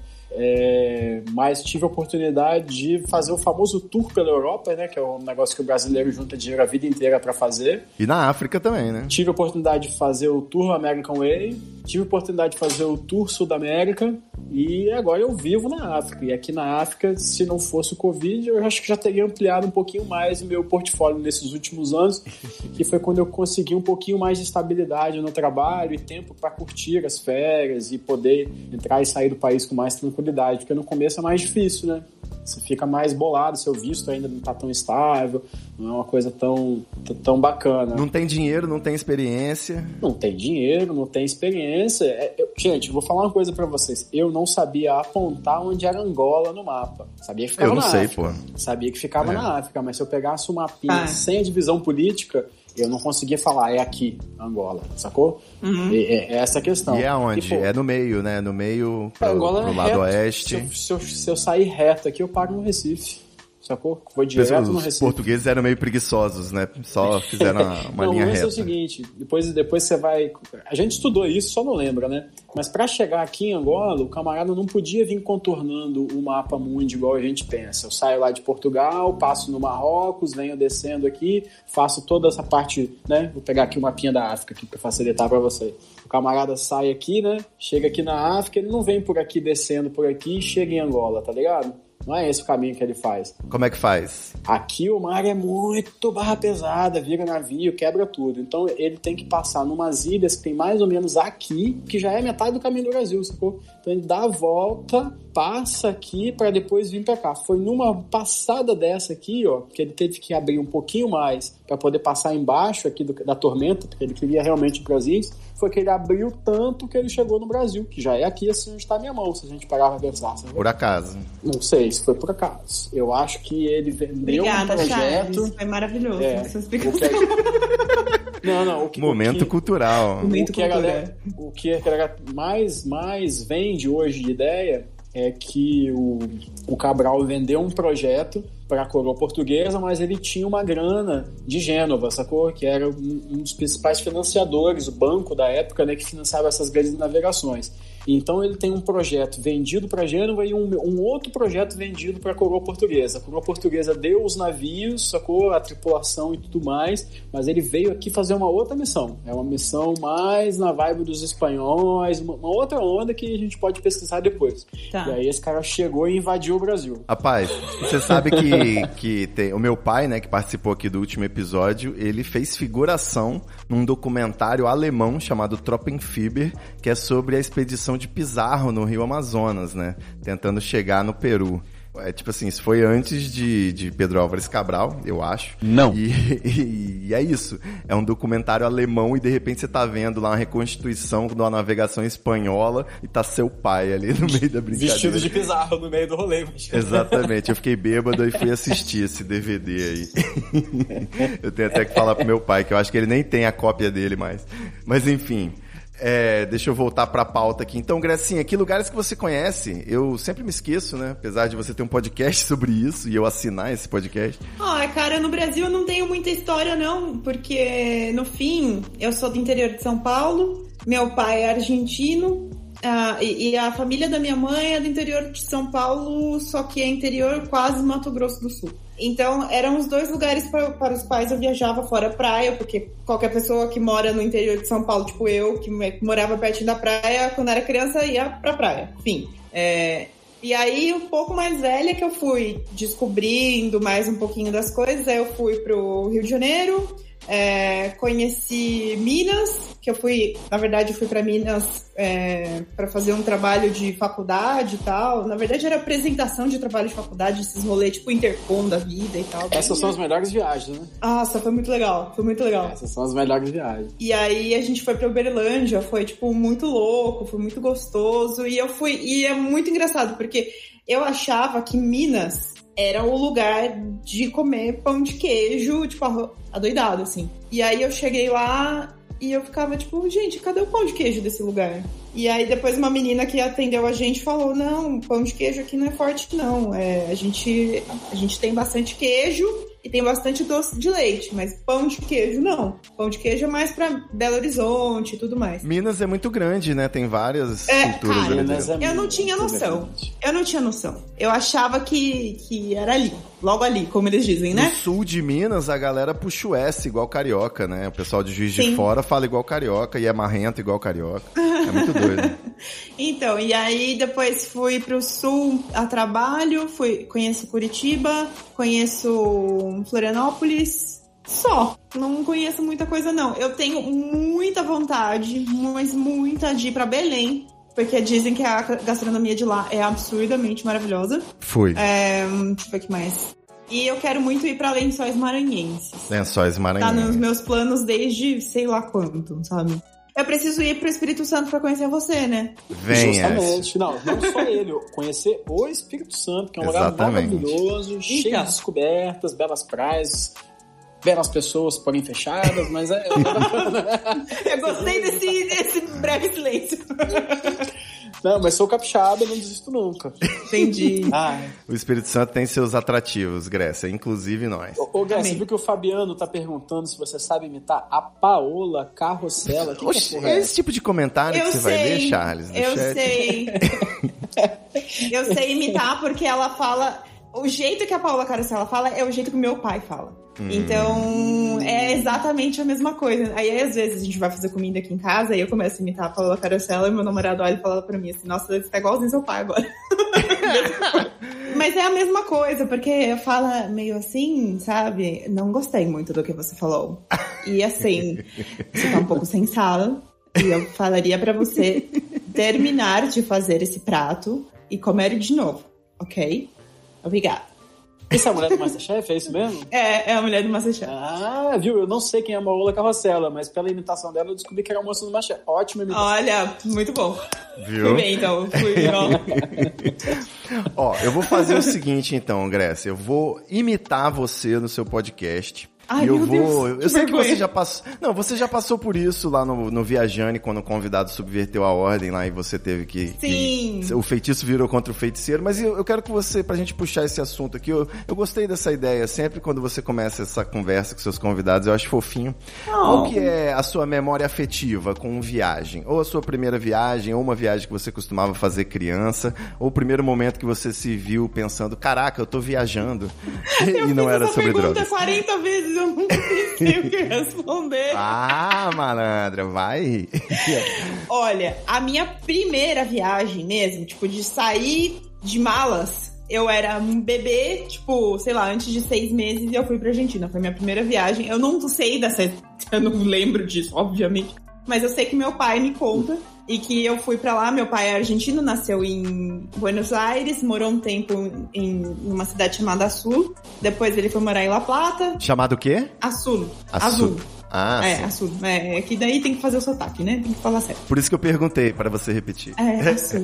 É, mas tive a oportunidade de fazer o famoso tour pela Europa, né? Que é um negócio que o brasileiro junta dinheiro a vida inteira pra fazer. E na África também, né? Tive a oportunidade de fazer o tour American Way, tive a oportunidade de fazer o tour Sudamérica e agora eu vivo na África. E aqui na África, se não fosse o Covid, eu acho que já teria ampliado um pouquinho mais o meu portfólio nesses últimos anos, que foi quando eu consegui um pouquinho mais de estabilidade no trabalho e tempo para curtir as férias e poder entrar e sair do país com mais tranquilidade, porque no começo é mais difícil, né? Você fica mais bolado, seu visto ainda não tá tão estável, não é uma coisa tão, tão bacana. Não tem dinheiro, não tem experiência. Não tem dinheiro, não tem experiência. É, eu, gente, vou falar uma coisa pra vocês. Eu não sabia apontar onde era Angola no mapa. Sabia que ficava eu não na sei, África. pô. Sabia que ficava é. na África, mas se eu pegasse um mapinha ah. sem a divisão política, eu não conseguia falar, é aqui, Angola, sacou? Uhum. E, é, é essa a questão. E é onde? E, pô, é no meio, né? No meio, pro, Angola pro é lado reto. oeste. Se eu, se, eu, se eu sair reto aqui, eu paro no Recife. Sacou? Vou direto Os no Recife. portugueses eram meio preguiçosos, né? Só fizeram uma, uma não, linha mas reta. é o seguinte, depois, depois você vai... A gente estudou isso, só não lembra, né? Mas pra chegar aqui em Angola, o camarada não podia vir contornando o mapa mundi igual a gente pensa. Eu saio lá de Portugal, passo no Marrocos, venho descendo aqui, faço toda essa parte, né? Vou pegar aqui o mapinha da África aqui pra facilitar pra você. O camarada sai aqui, né? Chega aqui na África, ele não vem por aqui descendo por aqui e chega em Angola, tá ligado? Não é esse o caminho que ele faz. Como é que faz? Aqui o mar é muito barra pesada, vira navio, quebra tudo. Então ele tem que passar numas ilhas que tem mais ou menos aqui, que já é metade do caminho do Brasil, sacou? Então ele dá a volta, passa aqui para depois vir para cá. Foi numa passada dessa aqui, ó, que ele teve que abrir um pouquinho mais para poder passar embaixo aqui do, da tormenta, porque ele queria realmente ir para as ilhas. Foi que ele abriu tanto que ele chegou no Brasil, que já é aqui assim onde está a minha mão, se a gente parar pra pensar. Sabe? Por acaso. Não sei se foi por acaso. Eu acho que ele vendeu Obrigada, um projeto... Charles. Foi maravilhoso É, essa explicação. Que... Não, não. O que, Momento o que, cultural. O que, a galera, o que a galera mais, mais vende hoje de ideia é que o, o Cabral vendeu um projeto para a coroa portuguesa, mas ele tinha uma grana de Gênova, sacou? Que era um, um dos principais financiadores, o banco da época, né, que financiava essas grandes navegações. Então ele tem um projeto vendido para Gênova e um, um outro projeto vendido para a coroa portuguesa. A coroa portuguesa deu os navios, sacou? A tripulação e tudo mais, mas ele veio aqui fazer uma outra missão. É uma missão mais na vibe dos espanhóis, uma, uma outra onda que a gente pode pesquisar depois. Tá. E aí esse cara chegou e invadiu o Brasil. Rapaz, você sabe que, que tem, o meu pai, né, que participou aqui do último episódio, ele fez figuração num documentário alemão chamado Troppenfieber, que é sobre a expedição de Pizarro no Rio Amazonas, né? Tentando chegar no Peru. É tipo assim, isso foi antes de, de Pedro Álvares Cabral, eu acho. Não. E, e, e é isso. É um documentário alemão e de repente você tá vendo lá uma reconstituição de uma navegação espanhola e tá seu pai ali no meio da brincadeira. Vestido de Pizarro no meio do rolê. Mas... Exatamente. Eu fiquei bêbado e fui assistir esse D V D aí. Eu tenho até que falar pro meu pai, que eu acho que ele nem tem a cópia dele mais. Mas enfim... É, deixa eu voltar pra pauta aqui. Então, Grecinha, que lugares que você conhece? Eu sempre me esqueço, né? Apesar de você ter um podcast sobre isso e eu assinar esse podcast. Ah, cara, no Brasil eu não tenho muita história, não. Porque, no fim, eu sou do interior de São Paulo. Meu pai é argentino. Ah, e, e a família da minha mãe é do interior de São Paulo, só que é interior quase Mato Grosso do Sul. Então, eram os dois lugares pra, para os quais eu viajava fora praia, porque qualquer pessoa que mora no interior de São Paulo, tipo eu, que morava pertinho da praia, quando era criança, ia pra praia. Enfim, é, E aí, um pouco mais velha que eu fui descobrindo mais um pouquinho das coisas, aí eu fui pro Rio de Janeiro, é, conheci Minas, que eu fui, na verdade, eu fui pra Minas é, para fazer um trabalho de faculdade e tal. Na verdade, era apresentação de trabalho de faculdade, esses rolês tipo Intercom da vida e tal. Essas são as melhores viagens, né? Nossa, foi muito legal, foi muito legal. Essas são as melhores viagens. E aí a gente foi pra Uberlândia, foi tipo muito louco, foi muito gostoso. E eu fui, e é muito engraçado, porque eu achava que Minas era o lugar de comer pão de queijo, tipo, adoidado, assim. E aí eu cheguei lá e eu ficava tipo, gente, cadê o pão de queijo desse lugar? E aí depois uma menina que atendeu a gente falou, não, pão de queijo aqui não é forte não, é, a, gente, a gente tem bastante queijo e tem bastante doce de leite, mas pão de queijo não. Pão de queijo é mais pra Belo Horizonte e tudo mais. Minas é muito grande, né? Tem várias é, culturas cara, ali Minas dentro. É eu não tinha noção. Eu não tinha noção. Eu achava que, que era ali. Logo ali, como eles dizem, né? No sul de Minas, a galera puxa o S igual carioca, né? O pessoal de Juiz Sim. de Fora fala igual carioca e é marrento igual carioca. É muito doido. Então, e aí depois fui pro sul a trabalho, fui, conheço Curitiba, conheço Florianópolis, só. Não conheço muita coisa, não. Eu tenho muita vontade, mas muita de ir pra Belém, porque dizem que a gastronomia de lá é absurdamente maravilhosa. Fui. É, deixa eu ver o que mais. E eu quero muito ir pra Lençóis Maranhenses. Lençóis Maranhenses. Tá nos meus planos desde sei lá quanto, sabe? Eu preciso ir pro Espírito Santo pra conhecer você, né? Venha. Justamente. Não, não só ele. Conhecer o Espírito Santo, que é um Exatamente. lugar maravilhoso, cheio Então. de descobertas, belas praias, belas pessoas, porém fechadas, mas é... Eu gostei desse, desse breve silêncio. Não, mas sou capixaba, não desisto nunca. Entendi. Ah, O Espírito Santo tem seus atrativos, Grécia, inclusive nós. ô, ô Grécia, viu que o Fabiano tá perguntando se você sabe imitar a Paola Carrossela? Que Oxe, que é porra é esse tipo de comentário Eu que você vai sei, ler, Charles, no eu chat? sei. Eu sei imitar porque ela fala... O jeito que a Paola Carosella fala é o jeito que o meu pai fala. Hum. Então, é exatamente a mesma coisa. Aí, às vezes, a gente vai fazer comida aqui em casa e eu começo a imitar a Paola Carosella e meu namorado olha e fala pra mim assim, nossa, você tá igualzinho seu pai agora. Mas é a mesma coisa, porque fala meio assim, sabe? Não gostei muito do que você falou. E assim, você tá um pouco sem sal. E eu falaria pra você terminar de fazer esse prato e comer de novo, ok? Obrigada. Essa é a mulher do Masterchef, é isso mesmo? É, é a mulher do Masterchef. Ah, viu? Eu não sei quem é a Paola Carrossela, mas pela imitação dela eu descobri que era a moça do Masterchef. Ótima imitação. Olha, muito bom. Viu? Fui bem, então. Fui igual. Ó, eu vou fazer o seguinte, então, Grécia. Eu vou imitar você no seu podcast. Ai, e eu meu vou. Deus, eu sei que vergonha. você já passou. Não, você já passou por isso lá no, no Viajane, quando o convidado subverteu a ordem lá e você teve que. Sim. que o feitiço virou contra o feiticeiro. Mas eu, eu quero que você, pra gente puxar esse assunto aqui, eu, eu gostei dessa ideia. Sempre quando você começa essa conversa com seus convidados, eu acho fofinho. Oh. Qual que é a sua memória afetiva com viagem? Ou a sua primeira viagem, ou uma viagem que você costumava fazer criança, ou o primeiro momento que você se viu pensando, caraca, eu tô viajando. Eu e não fiz era essa sobre pergunta drogas. quarenta vezes, eu nunca pensei o que responder. Ah, malandra, vai. Olha, a minha primeira viagem mesmo, tipo, de sair de malas, eu era um bebê, tipo, sei lá, antes de seis meses e eu fui pra Argentina. Foi minha primeira viagem. Eu não sei dessa... Eu não lembro disso, obviamente. Mas eu sei que meu pai me conta e que eu fui pra lá. Meu pai é argentino, nasceu em Buenos Aires, morou um tempo em uma cidade chamada Azul. Depois ele foi morar em La Plata. Chamado o quê? Azul. Azul. Azul. Ah, é, sim. Azul. É, é que daí tem que fazer o sotaque, né? Tem que falar certo. Por isso que eu perguntei, pra você repetir. É, Azul.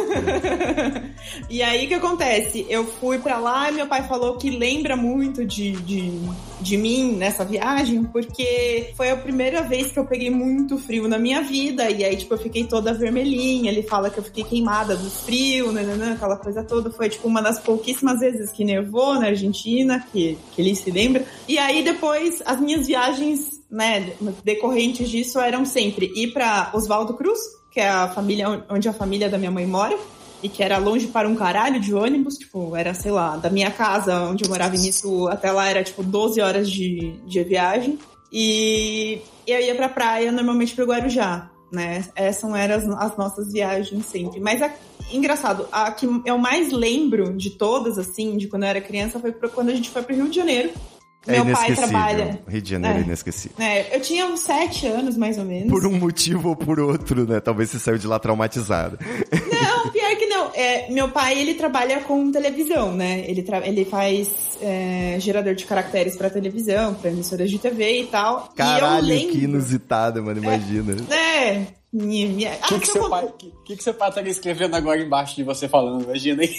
E aí, o que acontece? Eu fui pra lá e meu pai falou que lembra muito de, de, de mim nessa viagem, porque foi a primeira vez que eu peguei muito frio na minha vida, e aí, tipo, eu fiquei toda vermelhinha. Ele fala que eu fiquei queimada do frio, nananã, aquela coisa toda. Foi, tipo, uma das pouquíssimas vezes que nevou na Argentina, que, que ele se lembra. E aí, depois, as minhas viagens, né, decorrentes disso eram sempre ir pra Oswaldo Cruz, que é a família onde a família da minha mãe mora, e que era longe para um caralho de ônibus, tipo, era, sei lá, da minha casa, onde eu morava em Itu, até lá era, tipo, doze horas de, de viagem. E eu ia pra praia, normalmente pro Guarujá, né? Essas eram as, as nossas viagens sempre. Mas, a, engraçado, a que eu mais lembro de todas, assim, de quando eu era criança, foi pra, quando a gente foi pro Rio de Janeiro. É Meu pai trabalha... Rio de Janeiro é, é inesquecível. É, eu tinha uns sete anos, mais ou menos. Por um motivo ou por outro, né? Talvez você saiu de lá traumatizado. Não, pior que não. É, meu pai, ele trabalha com televisão, né? Ele, tra... ele faz é, gerador de caracteres pra televisão, pra emissoras de T V e tal. Caralho, e eu lembro... que inusitado, mano, imagina. É... é. Minha, minha... O que, ah, que, seu pai, que, que, que seu pai estaria escrevendo agora embaixo de você falando? Imagina aí.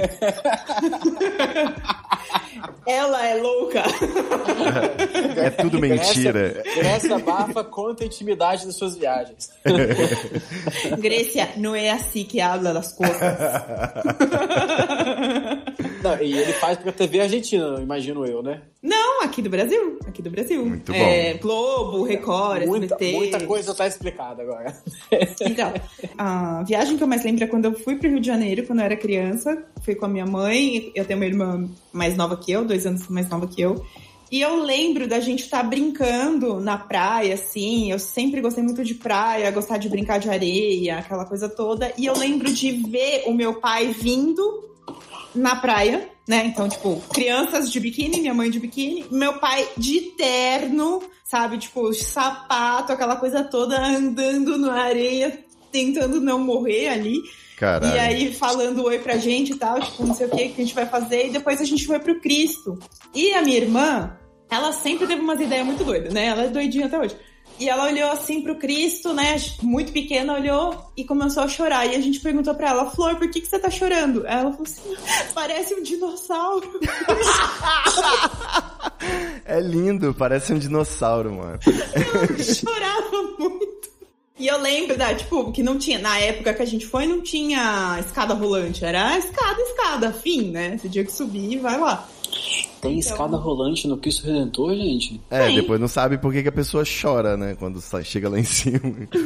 Ela é louca. É tudo mentira. Grécia Bafa conta a intimidade das suas viagens. Grécia, não é assim que habla das coisas. Não, e ele faz pra T V argentina, imagino eu, né? Não, aqui do Brasil. Aqui do Brasil. Muito bom. É, Globo, Record, muita, S B T. Muita coisa tá explicada agora. Então, a viagem que eu mais lembro é quando eu fui pro Rio de Janeiro, quando eu era criança. Fui com a minha mãe. Eu tenho uma irmã mais nova que eu, dois anos mais nova que eu. E eu lembro da gente estar tá brincando na praia, assim. Eu sempre gostei muito de praia, gostar de brincar de areia, aquela coisa toda. E eu lembro de ver o meu pai vindo na praia, né? Então, tipo, crianças de biquíni, minha mãe de biquíni, meu pai de terno, sabe? Tipo, sapato, aquela coisa toda, andando na areia, tentando não morrer ali. Caralho. E aí, falando oi pra gente e tal, tipo, não sei o que que a gente vai fazer. E depois a gente foi pro Cristo. E a minha irmã, ela sempre teve umas ideias muito doidas, né? Ela é doidinha até hoje. E ela olhou assim pro Cristo, né, muito pequena, olhou e começou a chorar. E a gente perguntou pra ela, Flor, por que, que você tá chorando? Ela falou assim, parece um dinossauro. É lindo, parece um dinossauro, mano. Ela chorava muito. E eu lembro, da, tipo, que não tinha, na época que a gente foi, não tinha escada rolante. Era escada, escada, fim, né? Você tinha que subir e vai lá. Tem então... escada rolante no Cristo Redentor, gente? É, Tem. Depois não sabe por que, que a pessoa chora, né? Quando chega lá em cima.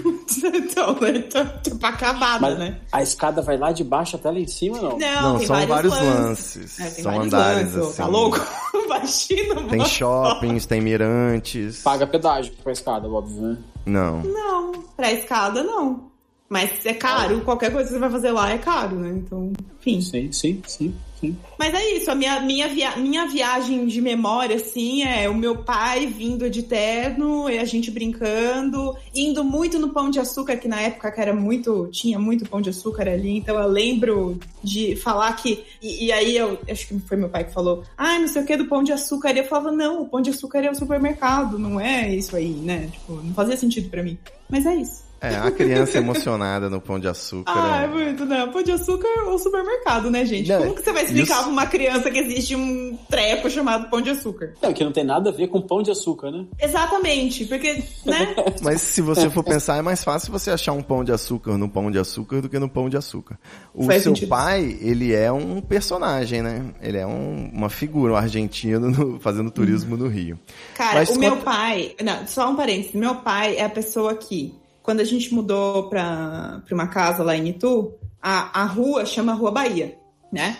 Então, né? Tá, tá pra acabada, Mas né? a escada vai lá de baixo até lá em cima, não? Não, Não, tem são vários lances. lances. É, tem são vários andares, lances, assim. Tá louco? Imagina, mano. Tem shoppings, tem mirantes. Paga pedágio pra escada, óbvio, né? Não. Não, pra escada não. Mas é caro, qualquer coisa que você vai fazer lá é caro, né? Então, enfim. Sim, sim, sim, sim. Mas é isso, a minha, minha, via, minha viagem de memória, assim, é o meu pai vindo de terno e a gente brincando, indo muito no Pão de Açúcar, que na época que era muito, tinha muito Pão de Açúcar ali, então eu lembro de falar que, e, e aí eu, acho que foi meu pai que falou, ah, não sei o que do Pão de Açúcar, e eu falava, não, o Pão de Açúcar é o supermercado, não é isso aí, né? Tipo, não fazia sentido pra mim, mas é isso. É, a criança emocionada no Pão de Açúcar. Ah, é... é muito, não. Pão de Açúcar ou supermercado, né, gente? Não, Como que você vai explicar isso... pra uma criança que existe um treco chamado Pão de Açúcar? É, que não tem nada a ver com Pão de Açúcar, né? Exatamente, porque, né? Mas se você for pensar, é mais fácil você achar um Pão de Açúcar no Pão de Açúcar do que no Pão de Açúcar. O Faz seu sentido. pai, ele é um personagem, né? Ele é um, uma figura, um argentino no, fazendo turismo no Rio. Cara, Mas o meu conta- pai... Não, só um parênteses. Meu pai é a pessoa que, quando a gente mudou pra, pra uma casa lá em Itu, a, a rua chama Rua Bahia, né?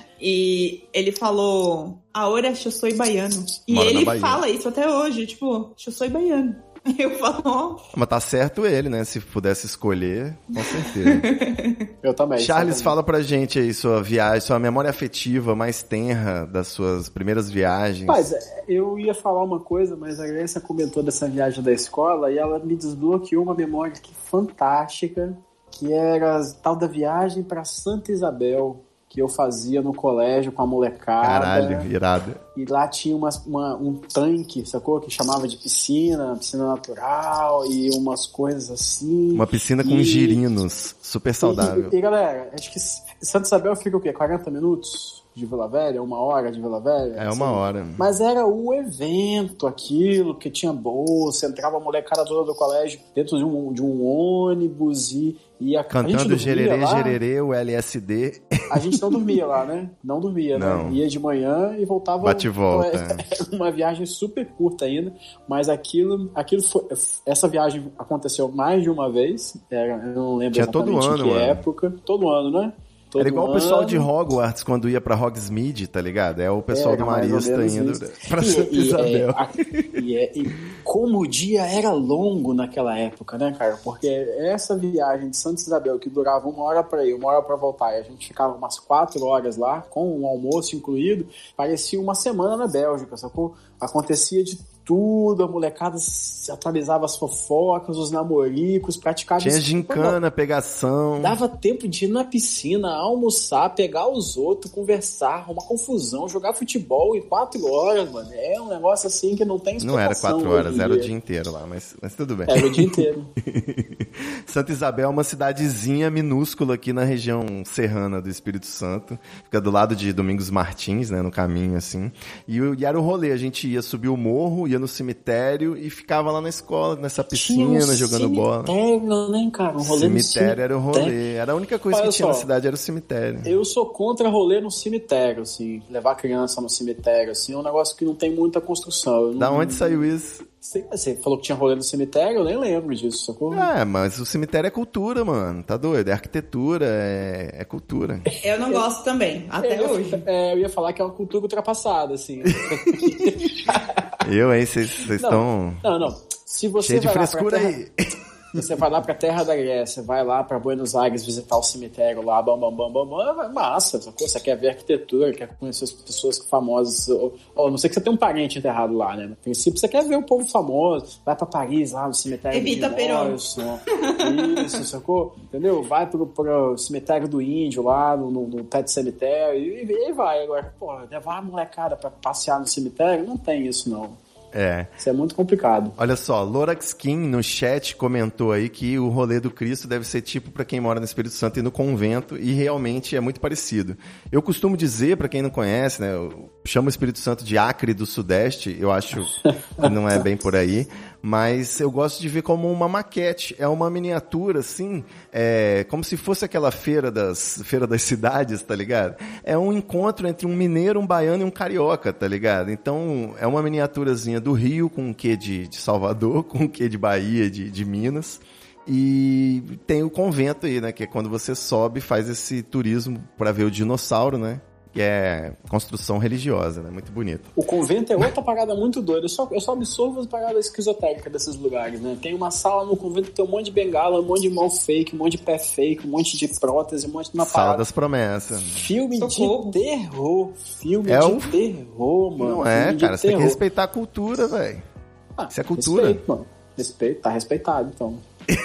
E ele falou, ahora eu sou baiano. E Mora na ele Bahia. fala isso até hoje, tipo, eu sou baiano. Eu falo, ó... Mas tá certo ele, né? Se pudesse escolher, com certeza. Eu também. Charles, também. fala pra gente aí sua viagem, sua memória afetiva mais tenra das suas primeiras viagens. Mas eu ia falar uma coisa, mas a Graça comentou dessa viagem da escola e ela me desbloqueou uma memória que fantástica, que era a tal da viagem para Santa Isabel, que eu fazia no colégio com a molecada. Caralho, irado. E lá tinha umas, uma, um tanque, sacou? Que chamava de piscina, piscina natural e umas coisas assim. Uma piscina com E- girinos, super saudável. E, e, e, galera, acho que Santa Isabel fica o quê? quarenta minutos de Vila Velha? Uma hora de Vila Velha? É uma hora. Mas era o evento, aquilo, que tinha bolsa, entrava a molecada toda do colégio dentro de um, de um ônibus e, e a, a gente Cantando dormia gererê, lá. gererê, o L S D. A gente não dormia lá, né? Não dormia, Não. né? Ia de manhã e voltava. Bate e volta. Era uma viagem super curta ainda, mas aquilo, aquilo foi, essa viagem aconteceu mais de uma vez. Era, eu não lembro Tinha todo exatamente ano, em que mano. época. Todo ano, né? todo Era igual ano. o pessoal de Hogwarts quando ia pra Hogsmeade, tá ligado? É o pessoal Era do mais ou Marista menos indo isso. pra E- Santa e- Isabel. é, a- e, é- e como o dia era longo naquela época, né, cara? Porque essa viagem de Santa Isabel que durava uma hora pra ir, uma hora pra voltar, e a gente ficava umas quatro horas lá, com o almoço incluído, parecia uma semana na Bélgica, sacou? Acontecia de tudo, a molecada se atualizava as fofocas, os namoricos, praticava Tinha isso. gincana, pegação. Dava tempo de ir na piscina, almoçar, pegar os outros, conversar, arrumar confusão, jogar futebol em quatro horas, mano. É um negócio assim que não tem explicação. Não era quatro horas, hoje em era o dia. dia inteiro lá, mas, mas tudo bem. Era o dia inteiro. Santa Isabel é uma cidadezinha minúscula aqui na região serrana do Espírito Santo. Fica do lado de Domingos Martins, né, no caminho, assim. E, o- e era o rolê, a gente ia subir o morro, ia no cemitério e ficava lá na escola, nessa piscina, Tinha um jogando bola. cemitério, né, cara? Um rolê no Cemitério era o rolê. Era a única coisa Olha que tinha só, na cidade, era o cemitério. Eu sou contra rolê no cemitério, assim. Levar criança no cemitério, assim, é um negócio que não tem muita construção. Eu não- Da onde saiu isso? Você, você falou que tinha rolê no cemitério, eu nem lembro disso, sacou? É, mas o cemitério é cultura, mano. Tá doido? É arquitetura, é, é cultura. Eu não gosto também, até eu, hoje. É, eu ia falar que é uma cultura ultrapassada, assim. Eu, hein? Vocês estão Não, não. Se você cheio de vai lá pra frescura terra- aí. Você vai lá pra Terra da Grécia, vai lá pra Buenos Aires visitar o cemitério lá, bam, bam, bam, bam, bam, é massa, sacou? Você quer ver arquitetura, quer conhecer as pessoas famosas, ou, ou, não sei que você tem um parente enterrado lá, né? No princípio, você quer ver o povo famoso, vai pra Paris, lá no cemitério Evita do Perón. Morrison, isso, sacou? Entendeu? Vai pro, pro cemitério do Índio lá, no, no, no pé do cemitério, e, e aí vai. Agora, pô, levar a molecada pra passear no cemitério, não tem isso, não. É. Isso é muito complicado. Olha só, Lorax Kim no chat comentou aí que o rolê do Cristo deve ser tipo pra quem mora no Espírito Santo e no convento, e realmente é muito parecido. Eu costumo dizer, pra quem não conhece, né, eu chamo o Espírito Santo de Acre do Sudeste, eu acho que não é bem por aí, mas eu gosto de ver como uma maquete, é uma miniatura, assim, é, como se fosse aquela feira das, feira das cidades, tá ligado? É um encontro entre um mineiro, um baiano e um carioca, tá ligado? Então, é uma miniaturazinha do Rio, com um quê de, de Salvador, com um quê de Bahia, de, de Minas. E tem o convento aí, né? Que é quando você sobe, faz esse turismo para ver o dinossauro, né? Que é construção religiosa, né? Muito bonito. O convento é outra parada muito doida. Eu só, eu só absorvo as paradas esquizotéricas desses lugares, né? Tem uma sala no convento que tem um monte de bengala, um monte de mão fake, um monte de pé fake, um monte de prótese, um monte de uma Sala parada. das promessas. Filme Socorro. de terror. Filme É de o- terror, mano. Não é, Filme de cara. Você tem que terror. respeitar a cultura, velho. Ah, Isso é cultura. Respeito, mano. Respeito, tá respeitado, então.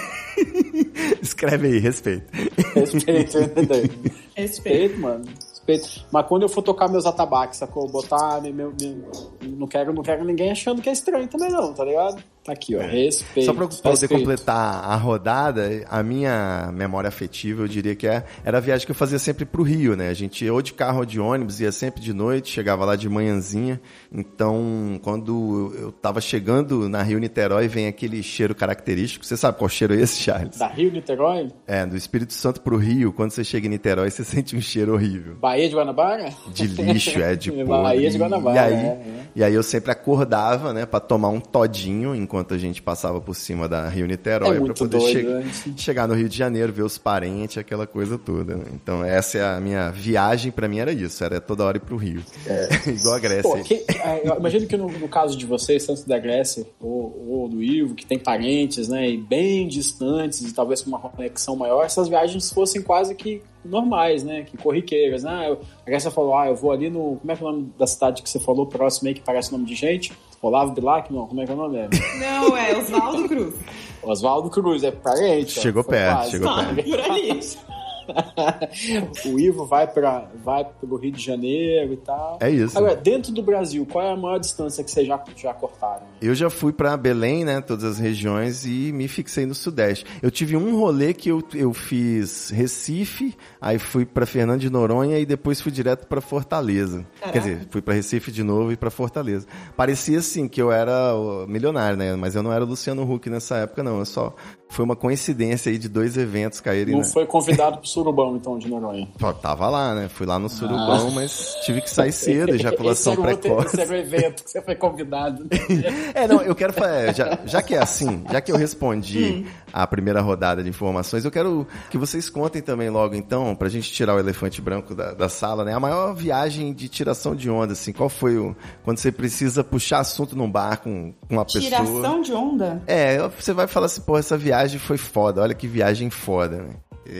Escreve aí, respeito. Respeito, entendeu? Respeito. Respeito, mano. Respeito. Mas quando eu for tocar meus atabaques, sacou? Botar meu, meu, meu- não quero, não quero ninguém achando que é estranho também não, tá ligado? Tá aqui, ó. Respeito. Só pra poder respeito. completar a rodada, a minha memória afetiva, eu diria que é, era a viagem que eu fazia sempre pro Rio, né? A gente ia ou de carro ou de ônibus, ia sempre de noite, chegava lá de manhãzinha. Então, quando eu tava chegando na Rio-Niterói, vem aquele cheiro característico. Você sabe qual cheiro é esse, Charles? Da Rio, Niterói? É, do Espírito Santo pro Rio, quando você chega em Niterói, você sente um cheiro horrível. Bahia de Guanabara? De lixo, é, de podre. Bahia de Guanabara, E aí, é, é. e aí eu sempre acordava, né, pra tomar um todinho enquanto a gente passava por cima da Rio-Niterói, É pra muito poder doido, che- né? chegar no Rio de Janeiro, ver os parentes, aquela coisa toda, né? Então essa é a minha viagem, pra mim era isso, era toda hora ir pro Rio. Igual a Grécia. Pô, que- é, eu imagino que no, no caso de vocês, tanto da Grécia ou, ou do Ivo, que tem parentes, né, e bem distantes e talvez com uma conexão maior, essas viagens fossem quase que normais, né, que corriqueiras, né? Eu- A Grécia falou, ah, eu vou ali no... Como é que é o nome da cidade que você falou, próximo aí, que parece nome de gente? Olavo Bilac? Não, como é que é o nome dele? Não, é Oswaldo Cruz. Oswaldo Cruz, é parente. ó, Chegou foi perto, quase. chegou Ah, perto. por ali. O Ivo vai para vai pro Rio de Janeiro e tal. É isso. Agora, dentro do Brasil, qual é a maior distância que vocês já, já cortaram? Eu já fui pra Belém, né, todas as regiões, e me fixei no Sudeste. Eu tive um rolê que eu, eu fiz Recife, aí fui pra Fernando de Noronha e depois fui direto pra Fortaleza. Caraca. Quer dizer, fui pra Recife de novo e pra Fortaleza. Parecia assim que eu era o milionário, né, mas eu não era o Luciano Huck nessa época, não. Eu só foi uma coincidência aí de dois eventos caírem, Não né? foi convidado pro surubão, então, de Noronha? Pô, tava lá, né? Fui lá no surubão, ah. mas tive que sair cedo, ejaculação precoce. Esse era o evento que você foi convidado. É, não, eu quero falar, já, já que é assim, já que eu respondi a primeira rodada de informações, eu quero que vocês contem também logo, então, pra gente tirar o elefante branco da, da sala, né? A maior viagem de tiração de onda, assim, qual foi o... Quando você precisa puxar assunto num bar com, com uma pessoa... Tiração de onda? É, você vai falar assim, pô, essa viagem foi foda, olha que viagem foda, né?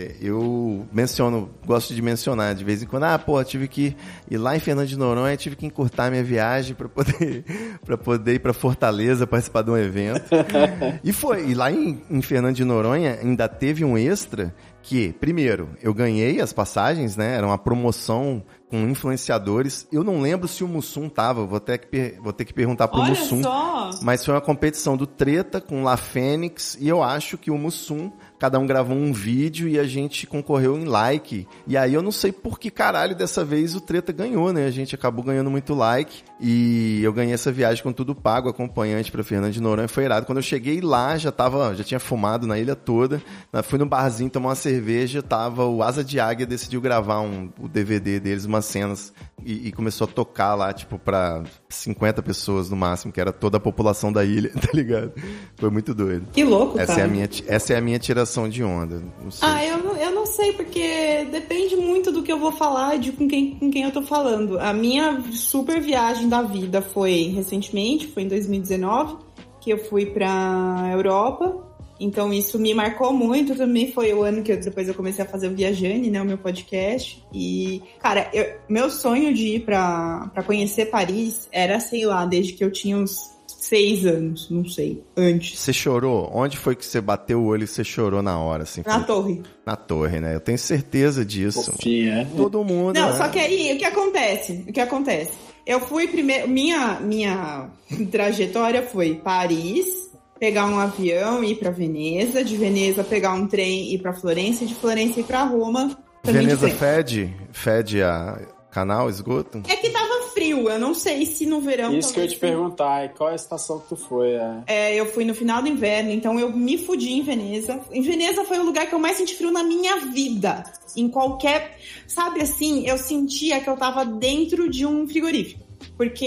Eu menciono, gosto de mencionar de vez em quando, ah, pô, tive que ir lá em Fernando de Noronha, tive que encurtar minha viagem para poder, pra poder ir para Fortaleza participar de um evento. E foi, e lá em, em Fernando de Noronha ainda teve um extra que, primeiro, eu ganhei as passagens, né? Era uma promoção com influenciadores. Eu não lembro se o Mussum tava, vou ter que, per- vou ter que perguntar pro Olha Mussum. Só. Mas foi uma competição do Treta com La Fênix e eu acho que o Mussum, cada um gravou um vídeo e a gente concorreu em like. E aí eu não sei por que caralho dessa vez o Treta ganhou, né? A gente acabou ganhando muito like e eu ganhei essa viagem com tudo pago, acompanhante pra Fernando de Noronha, foi irado. Quando eu cheguei lá, já tava, já tinha fumado na ilha toda. Fui no barzinho tomar uma cerveja, tava o Asa de Águia decidiu gravar um, o D V D deles, umas cenas, e, e começou a tocar lá, tipo, pra cinquenta pessoas no máximo, que era toda a população da ilha, tá ligado? Foi muito doido. Que louco, essa cara. É a minha, essa é a minha tiração de onda. Não sei. Ah, eu não, eu não sei, porque depende muito do que eu vou falar e de com quem, com quem eu tô falando. A minha super viagem da vida foi recentemente, foi em dois mil e dezenove, que eu fui pra Europa. Então isso me marcou muito, também foi o ano que eu, depois eu comecei a fazer o Viajane, né, o meu podcast. E, cara, eu, meu sonho de ir pra, pra conhecer Paris era, sei lá, desde que eu tinha uns seis anos, não sei, antes. Você chorou? Onde foi que você bateu o olho e você chorou na hora? Assim, na foi... torre. Na torre, né? Eu tenho certeza disso. Fofinha, é? Todo mundo. Não, né? só que aí, o que acontece? O que acontece? Eu fui primeiro, minha, minha trajetória foi Paris, pegar um avião e ir pra Veneza, de Veneza pegar um trem e ir pra Florença, e de Florença ir pra Roma. Veneza fede? Fede a canal, esgoto? É que tava frio, eu não sei se no verão... Isso que eu ia te perguntar, e qual é a estação que tu foi? É? é, eu fui no final do inverno, então eu me fudi em Veneza. Em Veneza foi o lugar que eu mais senti frio na minha vida. Em qualquer... Sabe assim, eu sentia que eu tava dentro de um frigorífico. Porque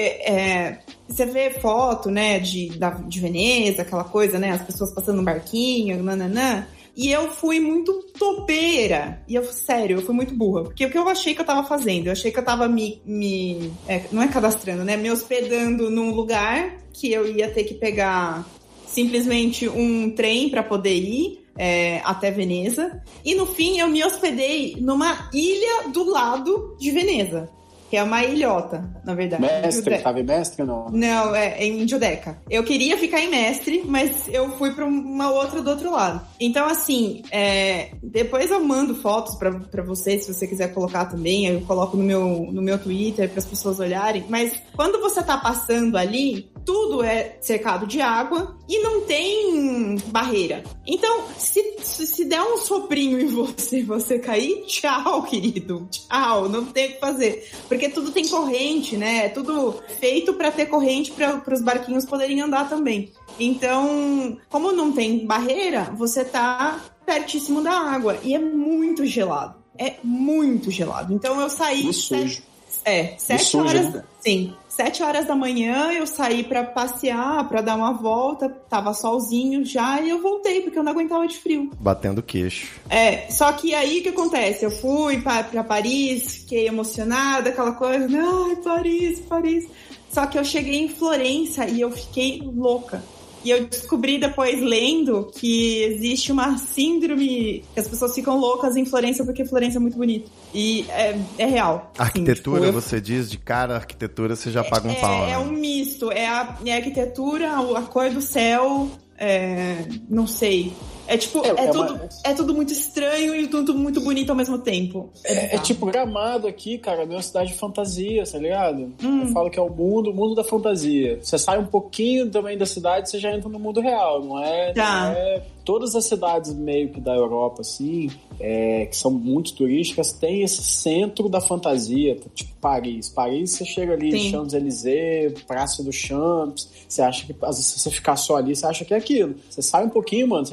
é, você vê foto, né, de, da, de Veneza, aquela coisa, né, as pessoas passando no barquinho, nananã, e eu fui muito topeira, e eu, sério, eu fui muito burra, porque o que eu achei que eu tava fazendo? Eu achei que eu tava me, me é, não é cadastrando, né, me hospedando num lugar que eu ia ter que pegar simplesmente um trem pra poder ir, É, até Veneza, e no fim eu me hospedei numa ilha do lado de Veneza, que é uma ilhota, na verdade. Mestre? Tava em Mestre ou não? Não, é, é em Giudecca. Eu queria ficar em Mestre, mas eu fui pra uma outra do outro lado. Então, assim, é, depois eu mando fotos pra, pra vocês, se você quiser colocar também, eu coloco no meu, no meu Twitter para as pessoas olharem, mas quando você tá passando ali, tudo é cercado de água e não tem barreira. Então, se, se der um soprinho em você e você cair, tchau, querido. Tchau, não tem o que fazer. Porque tudo tem corrente, né? É tudo feito para ter corrente para os barquinhos poderem andar também. Então, como não tem barreira, você tá pertíssimo da água. E é muito gelado. É muito gelado. Então, eu saí... Isso, sete, é, sete Isso, horas... né? Sim. Sete horas da manhã eu saí pra passear, pra dar uma volta, tava solzinho já, e eu voltei, porque eu não aguentava de frio. Batendo queixo. É, só que aí o que acontece? Eu fui pra, pra Paris, fiquei emocionada, aquela coisa, ai, Paris, Paris. Só que eu cheguei em Florença e eu fiquei louca. E eu descobri depois, lendo, que existe uma síndrome, que as pessoas ficam loucas em Florença porque Florença é muito bonito. E é, é real. Arquitetura, assim, tipo, você diz, de cara, arquitetura, você já paga um é, pau, é, né? é um misto. É a, é a arquitetura, a cor do céu, é, não sei... É tipo, é, é, é, tudo, uma... é tudo muito estranho e tudo muito bonito ao mesmo tempo. É, é tipo Gramado aqui, cara, é uma cidade de fantasia, tá ligado? Hum. Eu falo que é o mundo, o mundo da fantasia. Você sai um pouquinho também da cidade, você já entra no mundo real, não é? Tá. Não é... Todas as cidades meio que da Europa, assim, é, que são muito turísticas, tem esse centro da fantasia, tipo Paris. Paris, você chega ali, Sim. Champs-Élysées, Praça do Champs, você acha que, às vezes, se você ficar só ali, você acha que é aquilo. Você sai um pouquinho, mano, você já chega em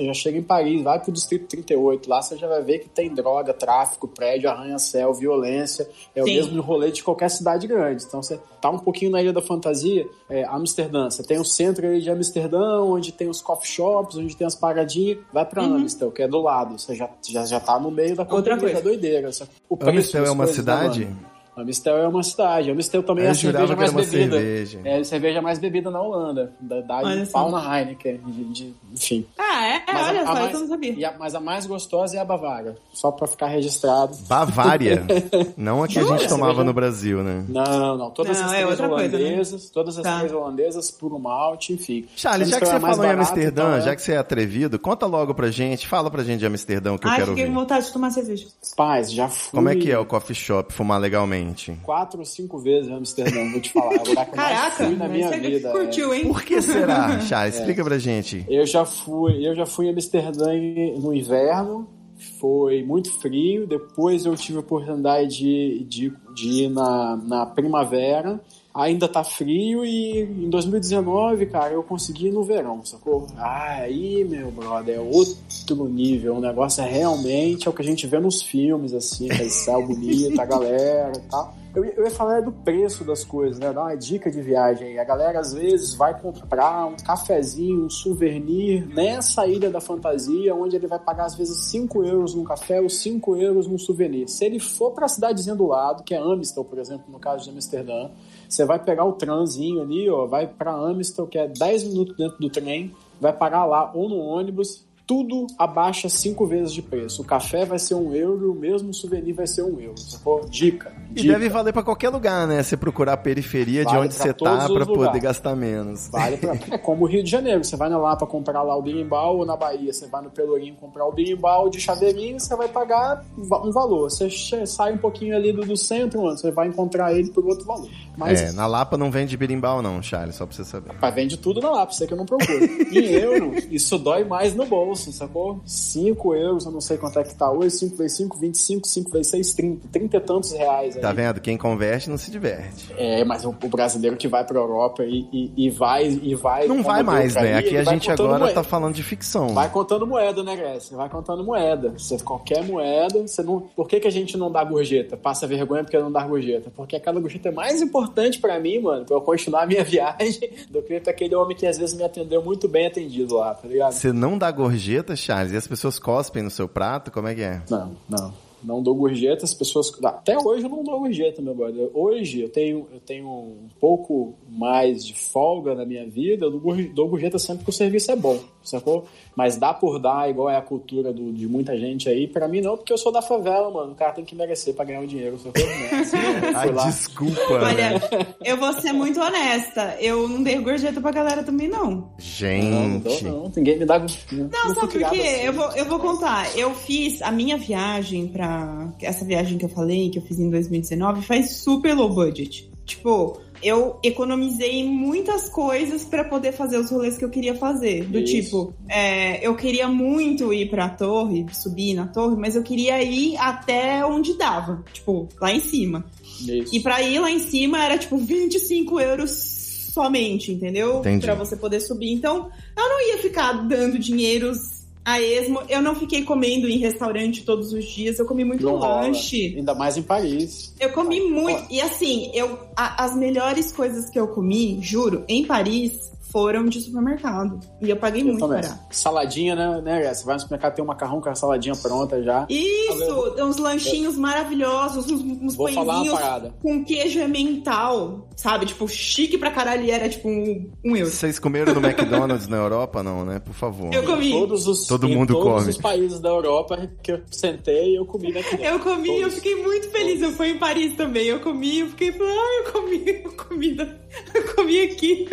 Paris, vai pro Distrito trinta e oito, lá você já vai ver que tem droga, tráfico, prédio, arranha-céu, violência, é Sim. o mesmo rolê de qualquer cidade grande. Então você tá um pouquinho na Ilha da Fantasia, é, Amsterdã, você tem o centro aí de Amsterdã, onde tem os coffee shops, onde tem as paradinhas, vai pra uhum. Amstel, que é do lado, você já, já, já tá no meio da companhia da doideira. O Amstel é uma cidade? Amstel é uma cidade. Amstel também eu é a cerveja mais bebida. Cerveja. É a cerveja mais bebida na Holanda. Da, da pau na Heineken. De, de, enfim. Ah, é? Mas olha a, a só, mais, eu não sabia. E a, mas a mais gostosa é a Bavária. Só pra ficar registrado. Bavária? Não a que Jura? a gente tomava cerveja... no Brasil, né? Não, não. Todas não, as é cervejas holandesas, coisa, né? todas as tá. cervejas holandesas, puro malte, enfim. Charles, já que você é falou barato, em Amsterdã, então, já que você é atrevido, conta logo pra gente, fala pra gente de Amsterdã, que Ai, eu quero fiquei ouvir. com vontade de tomar cerveja. Paz, já fui... Como é que é o coffee shop, fumar legalmente? Quatro cinco vezes em Amsterdã, vou te falar. É o lugar que eu mais fui na minha vida. Curtiu, hein? Por que será, Charles? É. Explica pra gente. Eu já fui, eu já fui em Amsterdã no inverno, foi muito frio, depois eu tive a oportunidade de, de, de ir na, na primavera, ainda tá frio e em dois mil e dezenove, cara, eu consegui ir no verão, sacou? Ah, aí, meu brother, é outro nível, o negócio é realmente é o que a gente vê nos filmes, assim, aquele céu bonito, a galera e tal. Eu, eu ia falar do preço das coisas, né? Dar uma dica de viagem. A galera, às vezes, vai comprar um cafezinho, um souvenir nessa Ilha da Fantasia, onde ele vai pagar, às vezes, cinco euros num café ou cinco euros num souvenir. Se ele for pra cidadezinha do lado, que é Amstel, por exemplo, no caso de Amsterdã, você vai pegar o tranzinho ali, ó, vai pra Amstel, que é dez minutos dentro do trem, vai parar lá ou no ônibus, tudo abaixa cinco vezes de preço. O café vai ser um euro, o mesmo souvenir vai ser um euro. Sacou? Dica, dica. E deve valer pra qualquer lugar, né? Você procurar a periferia vale de onde você tá pra poder gastar menos. Vale pra... É como o Rio de Janeiro. Você vai lá pra comprar lá o birimbau, ou na Bahia você vai no Pelourinho comprar o birimbau de chaveirinho, você vai pagar um valor. Você sai um pouquinho ali do, do centro, mano, você vai encontrar ele por outro valor. Mas... É, na Lapa não vende birimbau não, Charles, só pra você saber. Mas vende tudo na Lapa, você que eu não procuro. Em euro, isso dói mais no bolso, sacou? cinco euros, eu não sei quanto é que tá hoje, cinco vezes cinco, vinte e cinco, cinco vezes seis, trinta. trinta e tantos reais aí. Tá vendo? Quem converte não se diverte. É, mas o, o brasileiro que vai pra Europa e, e, e vai... E vai não vai mais, né? Aí, aqui a gente agora moeda. Tá falando de ficção. Vai contando moeda, né, Grécia? Vai contando moeda. Você, qualquer moeda, você não... Por que que a gente não dá gorjeta? Passa vergonha porque não dá gorjeta? Porque aquela gorjeta é mais importante pra mim, mano, pra eu continuar a minha viagem, do que pra aquele homem que às vezes me atendeu muito bem atendido lá, tá ligado? Você não dá gorjeta, Charles? E as pessoas cospem no seu prato? Como é que é? Não, não. Não dou gorjeta, as pessoas... Até hoje eu não dou gorjeta, meu brother. Hoje eu tenho, eu tenho um pouco mais de folga na minha vida, eu dou gorjeta sempre que o serviço é bom, sacou? Mas dá por dar, igual é a cultura do, de muita gente aí, pra mim não, porque eu sou da favela, mano. O cara tem que merecer pra ganhar o dinheiro, sacou? Assim, Ai, lá. Desculpa. Olha, eu vou ser muito honesta. Eu não dei gorjeta pra galera também, não. Gente. Não, não, dou, não. Ninguém me dá... Não, não sabe por quê? Assim. Eu, vou, eu vou contar. Eu fiz a minha viagem pra... Essa viagem que eu falei, que eu fiz em dois mil e dezenove, faz super low budget. Tipo, eu economizei muitas coisas pra poder fazer os rolês que eu queria fazer. Do Isso. tipo, é, eu queria muito ir pra torre, subir na torre, mas eu queria ir até onde dava. Tipo, lá em cima. Isso. E pra ir lá em cima era tipo vinte e cinco euros somente, entendeu? Entendi. Pra você poder subir. Então, eu não ia ficar dando dinheiros a esmo. Eu não fiquei comendo em restaurante todos os dias, eu comi muito não lanche. Rola. Ainda mais em Paris. Eu comi muito. E assim, eu, a, as melhores coisas que eu comi, juro, em Paris, foram de supermercado. E eu paguei eu muito barato. Saladinha, né, né? Você vai no supermercado, tem um macarrão com a saladinha pronta já. Isso! Eu, uns lanchinhos eu, maravilhosos, uns, uns vou pãezinhos com queijo emmental, sabe? Tipo, chique pra caralho, e era tipo um, um euro. Vocês comeram no McDonald's na Europa, não, né? Por favor. Eu comi. Todos os, Todo mundo todos come. os países da Europa que eu sentei, eu comi McDonald's. Eu comi, todos. eu fiquei muito feliz. Eu fui em Paris também. Eu comi, eu fiquei, ah, eu comi, eu comi, eu comi aqui.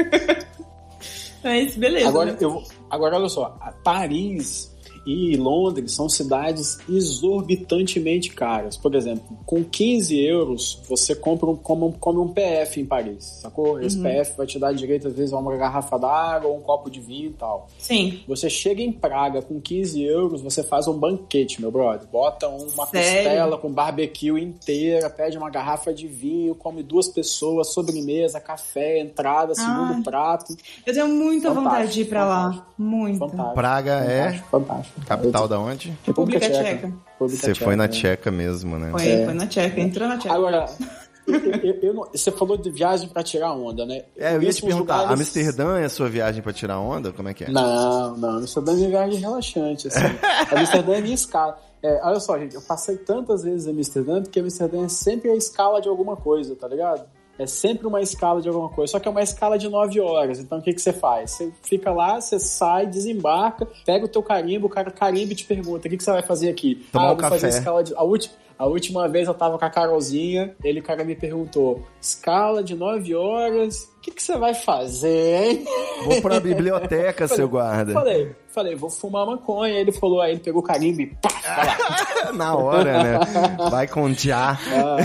Mas beleza. Agora, né? eu, agora olha só, Paris e Londres são cidades exorbitantemente caras. Por exemplo, com quinze euros você compra um, come, um, come um P F em Paris, sacou? Esse uhum. P F vai te dar direito às vezes a uma garrafa d'água ou um copo de vinho e tal. Sim. Você chega em Praga com quinze euros, você faz um banquete, meu brother. Bota uma Sério? costela com barbecue inteira, pede uma garrafa de vinho, come duas pessoas, sobremesa, café, entrada, segundo Ai. prato. Eu tenho muita fantástico, vontade de ir pra lá. Muita. Praga fantástico, é... Fantástico. Capital da onde? República Tcheca. Você foi na Tcheca mesmo, né? Foi, é. foi na Tcheca, entrou na Tcheca. Agora, eu, eu, eu não, você falou de viagem pra tirar onda, né? É, eu ia te perguntar, lugares... Amsterdã é a sua viagem pra tirar onda? Como é que é? Não, não, Amsterdã é minha viagem relaxante, assim. Amsterdã é minha escala. É, olha só, gente, eu passei tantas vezes em Amsterdã, porque Amsterdã é sempre a escala de alguma coisa, tá ligado? É sempre uma escala de alguma coisa, só que é uma escala de nove horas. Então o que, que você faz? Você fica lá, você sai, desembarca, pega o teu carimbo, o cara carimba e te pergunta: o que, que você vai fazer aqui? Tomar ah, eu um vou café. fazer a escala de... A última... A última vez eu tava com a Carolzinha, ele, o cara me perguntou: escala de nove horas, o que, que você vai fazer, hein? Vou pra biblioteca, falei, seu guarda. Falei, falei, vou fumar maconha. Aí ele falou, aí ele pegou o carimbo e pá, vai lá. Na hora, né? Vai contear. Ah,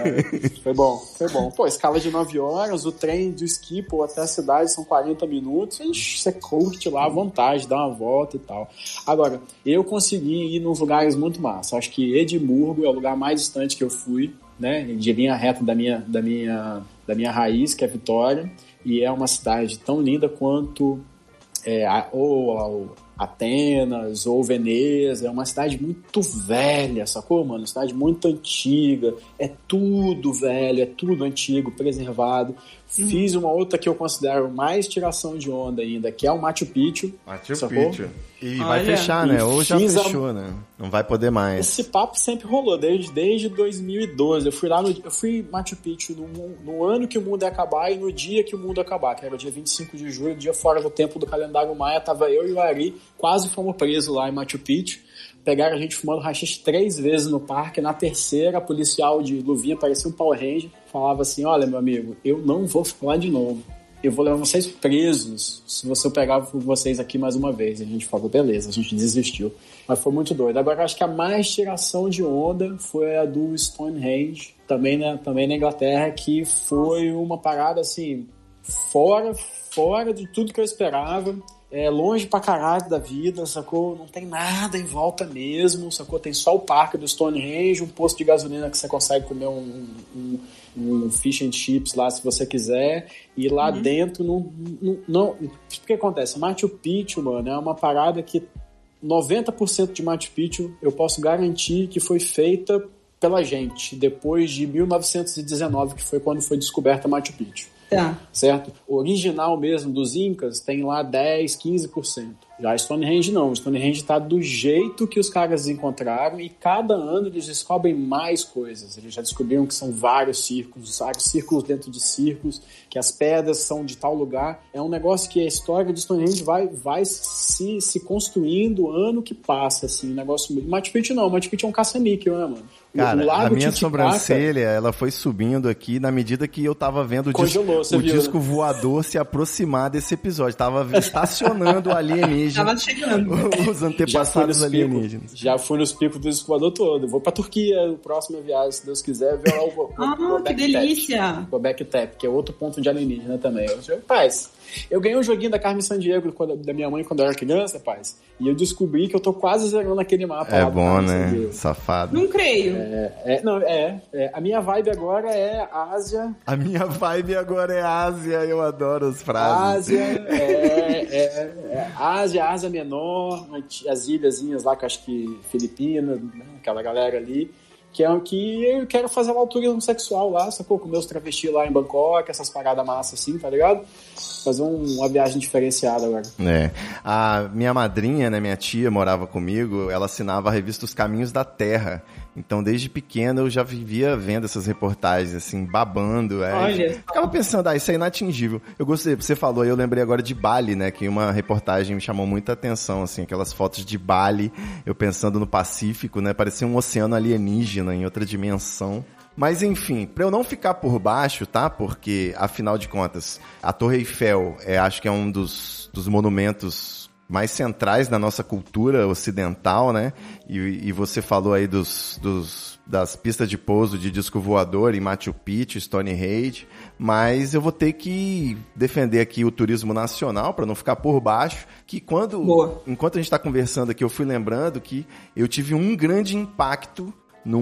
é. Foi bom, foi bom. Pô, escala de nove horas, o trem do Schiphol até a cidade são quarenta minutos. Ixi, você curte lá à vontade, dá uma volta e tal. Agora, eu consegui ir nos lugares muito massa. Acho que Edimburgo é o lugar mais distante que eu fui, né? De linha reta da minha, da minha, da minha raiz, que é Vitória. E é uma cidade tão linda quanto é, ou, ou Atenas ou Veneza. É uma cidade muito velha, sacou, mano? Uma cidade muito antiga. É tudo velho, é tudo antigo, preservado. Uhum. Fiz uma outra que eu considero mais tiração de onda ainda, que é o Machu Picchu. Machu sacou? Picchu. E Olha, vai fechar, né? Ou já fechou, a... né? Não vai poder mais. Esse papo sempre rolou, desde, desde dois mil e doze. Eu fui lá no... Eu fui Machu Picchu no, no ano que o mundo ia acabar e no dia que o mundo ia acabar, que era o dia vinte e cinco de julho, dia fora do tempo do calendário maia. Tava eu e o Ari, quase fomos presos lá em Machu Picchu. Pegaram a gente fumando rachis três vezes no parque. Na terceira, a policial de luvinha, parecia um Power Ranger, falava assim: olha, meu amigo, eu não vou falar de novo. Eu vou levar vocês presos se você pegar vocês aqui mais uma vez. A gente falou, beleza, a gente desistiu. Mas foi muito doido. Agora, acho que a mais tiração de onda foi a do Stonehenge, também na, também na Inglaterra, que foi uma parada, assim, fora, fora de tudo que eu esperava. É longe pra caralho da vida, sacou? Não tem nada em volta mesmo, sacou? Tem só o parque do Stonehenge, um posto de gasolina que você consegue comer um, um, um fish and chips lá se você quiser. E lá uhum. dentro, não, não, não... O que acontece? Machu Picchu, mano, é uma parada que noventa por cento de Machu Picchu eu posso garantir que foi feita pela gente, depois de mil novecentos e dezenove, que foi quando foi descoberta Machu Picchu. Tá. Certo? O original mesmo dos Incas tem lá dez, quinze por cento. Já Stonehenge não. O Stonehenge está do jeito que os caras encontraram e cada ano eles descobrem mais coisas. Eles já descobriram que são vários círculos, vários círculos dentro de círculos, que as pedras são de tal lugar. É um negócio que a história de Stonehenge vai, vai se, se construindo ano que passa, assim, um negócio... Machu Picchu não. Machu Picchu é um caça-níquel, né, mano? Cara, a minha Titicaca, sobrancelha, ela foi subindo aqui na medida que eu tava vendo o, congelou, disco, o viu, disco né? voador se aproximar desse episódio. Tava estacionando o alienígena. Tava chegando. Os antepassados alienígenas. Picos, já fui nos picos do disco voador todo. Vou pra Turquia, o próximo viagem, se Deus quiser, ver lá o Ah, que delícia! O Göbekli Tepe, que é outro ponto de alienígena também. Eu, paz, eu ganhei um joguinho da Carmen Sandiego quando, da minha mãe quando eu era criança, paz. E eu descobri que eu tô quase zerando aquele mapa. É lá bom, né? Sandiego. Safado. Não creio. É, é, não, é, é. A minha vibe agora é Ásia. A minha vibe agora é Ásia. Eu adoro as frases. Ásia, é, é, é, Ásia, Ásia Menor, as ilhazinhas lá, que acho que Filipinas, né, aquela galera ali. Que é o que eu quero fazer lá o turismo sexual lá, sacou? Com meus travestis lá em Bangkok, essas paradas massas assim, tá ligado? Fazer um, uma viagem diferenciada agora. É. A minha madrinha, né, minha tia, morava comigo, ela assinava a revista Os Caminhos da Terra. Então, desde pequena, eu já vivia vendo essas reportagens, assim, babando. É. Olha. Ficava pensando, ah, isso é inatingível. Eu gostei, você falou, eu lembrei agora de Bali, né, que uma reportagem me chamou muita atenção, assim, aquelas fotos de Bali, eu pensando no Pacífico, né, parecia um oceano alienígena em outra dimensão. Mas, enfim, pra eu não ficar por baixo, tá? Porque, afinal de contas, a Torre Eiffel, é, acho que é um dos, dos monumentos mais centrais na nossa cultura ocidental, né? E, e você falou aí dos, dos, das pistas de pouso de disco voador em Machu Picchu, Stonehenge, mas eu vou ter que defender aqui o turismo nacional para não ficar por baixo, que quando, Boa. enquanto a gente está conversando aqui, eu fui lembrando que eu tive um grande impacto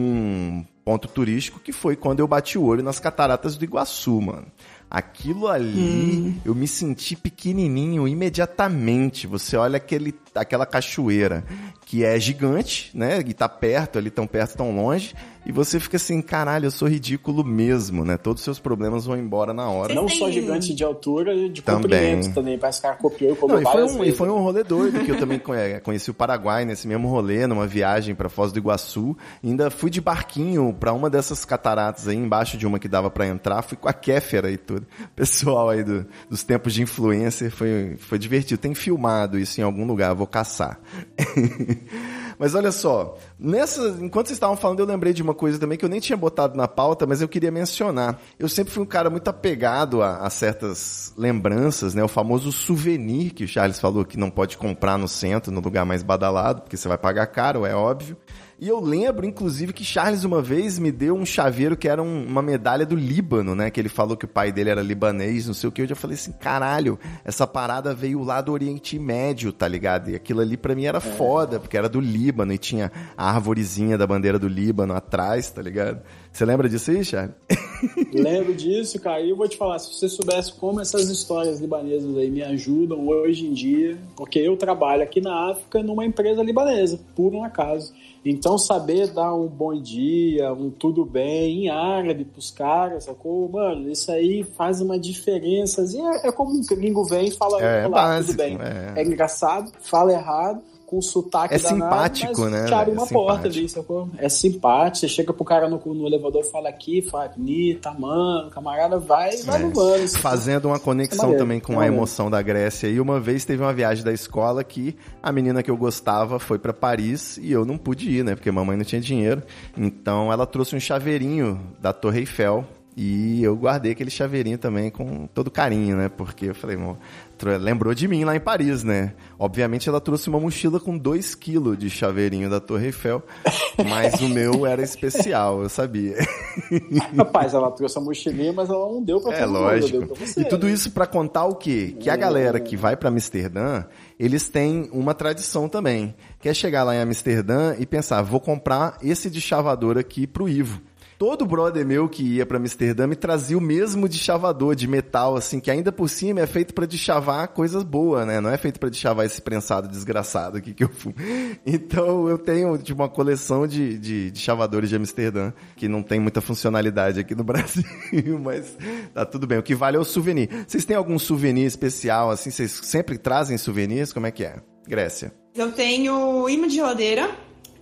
num ponto turístico que foi quando eu bati o olho nas cataratas do Iguaçu, mano. Aquilo ali, hum. eu me senti pequenininho imediatamente. Você olha aquele aquela cachoeira que é gigante, né? E tá perto ali, tão perto, tão longe. E você fica assim, caralho, eu sou ridículo mesmo, né? Todos os seus problemas vão embora na hora. Não só gigante de altura, de comprimento também. também parece que o cara copiou e colocou Não, e foi, um, vezes. e foi um rolê doido, que eu também conheci o Paraguai nesse mesmo rolê, numa viagem pra Foz do Iguaçu. E ainda fui de barquinho pra uma dessas cataratas aí, embaixo de uma que dava pra entrar. Fui com a Kéfera e tudo. Pessoal aí do, dos tempos de influencer, foi, foi divertido. Tem filmado isso em algum lugar, vou caçar. Mas olha só, nessa, enquanto vocês estavam falando, eu lembrei de uma coisa também que eu nem tinha botado na pauta, mas eu queria mencionar. Eu sempre fui um cara muito apegado a, a certas lembranças, né? O famoso souvenir que o Charles falou que não pode comprar no centro, no lugar mais badalado, porque você vai pagar caro, é óbvio. E eu lembro, inclusive, que Charles uma vez me deu um chaveiro que era um, uma medalha do Líbano, né? Que ele falou que o pai dele era libanês, não sei o que. Eu já falei assim, caralho, essa parada veio lá do Oriente Médio, tá ligado? E aquilo ali pra mim era foda, porque era do Líbano e tinha a arvorezinha da bandeira do Líbano atrás, tá ligado? Você lembra disso aí, Charles? Lembro disso, cara. E eu vou te falar, se você soubesse como essas histórias libanesas aí me ajudam hoje em dia, porque eu trabalho aqui na África numa empresa libanesa, por um acaso. Então, saber dar um bom dia, um tudo bem em árabe pros caras, sacou? Mano, isso aí faz uma diferença. É, é como um gringo vem e fala, é, olá, básico, tudo bem. É. É engraçado, fala errado, com sotaque é danado, simpático, mas né? te abre uma é porta ali, sacou? É simpático, você chega pro cara no, no elevador e fala aqui, fala bonita, mano, camarada, vai e vai é. no mano. Fazendo uma conexão é também com é a emoção da Grécia. E uma vez teve uma viagem da escola que a menina que eu gostava foi pra Paris e eu não pude ir, né? Porque mamãe não tinha dinheiro. Então ela trouxe um chaveirinho da Torre Eiffel. E eu guardei aquele chaveirinho também com todo carinho, né? Porque eu falei, amor, lembrou de mim lá em Paris, né? Obviamente ela trouxe uma mochila com dois quilos de chaveirinho da Torre Eiffel, mas o meu era especial, eu sabia. Rapaz, ela trouxe a mochilinha, mas ela não deu pra todo É, lógico. mundo, deu pra você, e tudo né? isso pra contar o quê? Que a galera que vai pra Amsterdã, eles têm uma tradição também, que é chegar lá em Amsterdã e pensar, vou comprar esse de chavador aqui pro Ivo. Todo brother meu que ia pra Amsterdã me trazia o mesmo de chavador, de metal, assim, que ainda por cima é feito pra deschavar coisas boas, né? Não é feito pra deschavar esse prensado desgraçado aqui que eu fumo. Então eu tenho tipo, uma coleção de, de, de chavadores de Amsterdã, que não tem muita funcionalidade aqui no Brasil, mas tá tudo bem. O que vale é o souvenir. Vocês têm algum souvenir especial, assim? Vocês sempre trazem souvenirs? Como é que é? Grécia. Eu tenho imã de geladeira.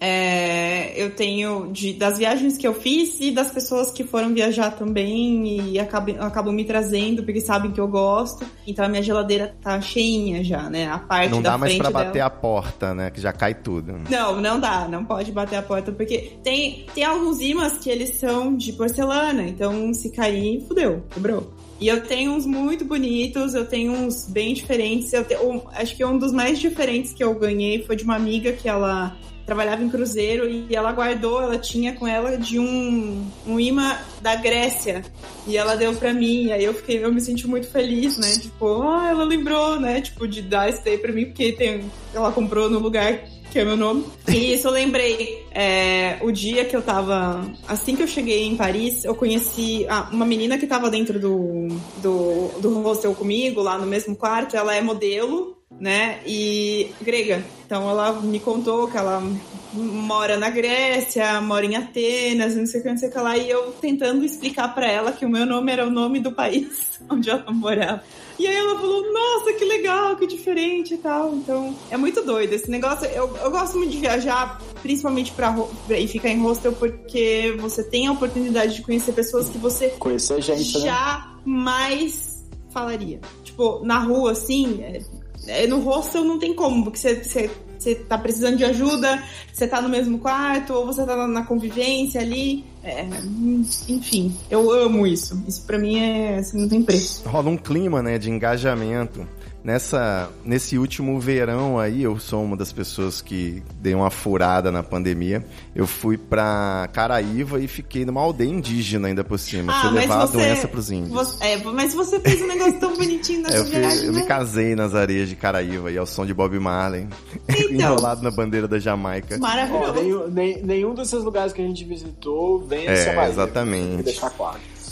É, eu tenho de, das viagens que eu fiz e das pessoas que foram viajar também e acabam, acabam me trazendo porque sabem que eu gosto. Então a minha geladeira tá cheinha já, né? A parte não da dá mais frente pra bater dela. a porta, né? Que já cai tudo. Não, não dá. Não pode bater a porta porque tem, tem alguns imãs que eles são de porcelana. Então se cair, fudeu, quebrou. E eu tenho uns muito bonitos, eu tenho uns bem diferentes. Eu tenho, um, acho que um dos mais diferentes que eu ganhei foi de uma amiga que ela trabalhava em cruzeiro e ela guardou, ela tinha com ela de um, um imã da Grécia e ela deu pra mim, aí eu fiquei, eu me senti muito feliz, né, tipo, ah, ela lembrou, né, tipo, de dar isso daí pra mim, porque tem, ela comprou no lugar que é meu nome, e isso eu lembrei, é, o dia que eu tava, assim que eu cheguei em Paris, eu conheci ah, uma menina que tava dentro do, do, do hostel comigo, lá no mesmo quarto, ela é modelo, né, e grega. Então ela me contou que ela mora na Grécia, mora em Atenas, não sei o que, não sei o que lá, e eu tentando explicar pra ela que o meu nome era o nome do país onde ela morava. E aí ela falou, nossa, que legal, que diferente e tal. Então, é muito doido esse negócio. Eu, eu gosto muito de viajar, principalmente pra, pra e ficar em hostel, porque você tem a oportunidade de conhecer pessoas que você conhecer gente, jamais né? falaria. Tipo, na rua, assim, é, é, no hostel não tem como, porque você, você, você tá precisando de ajuda, você tá no mesmo quarto, ou você tá na, na convivência ali. É, enfim, eu amo isso. Isso pra mim é, assim, não tem preço. Rola um clima, né, de engajamento. Nessa, nesse último verão aí, eu sou uma das pessoas que dei uma furada na pandemia. Eu fui pra Caraíva e fiquei numa aldeia indígena ainda por cima. Ah, fui levar você, a doença pros índios. Você, é, mas você fez um negócio tão bonitinho nessa eu fui, viagem, Eu né? me casei nas areias de Caraíva e ao som de Bob Marley. Então, enrolado na bandeira da Jamaica. Maravilhoso. Ó, nenhum, nem, nenhum desses lugares que a gente visitou vence É, a Bahia. exatamente. Vou deixar claro.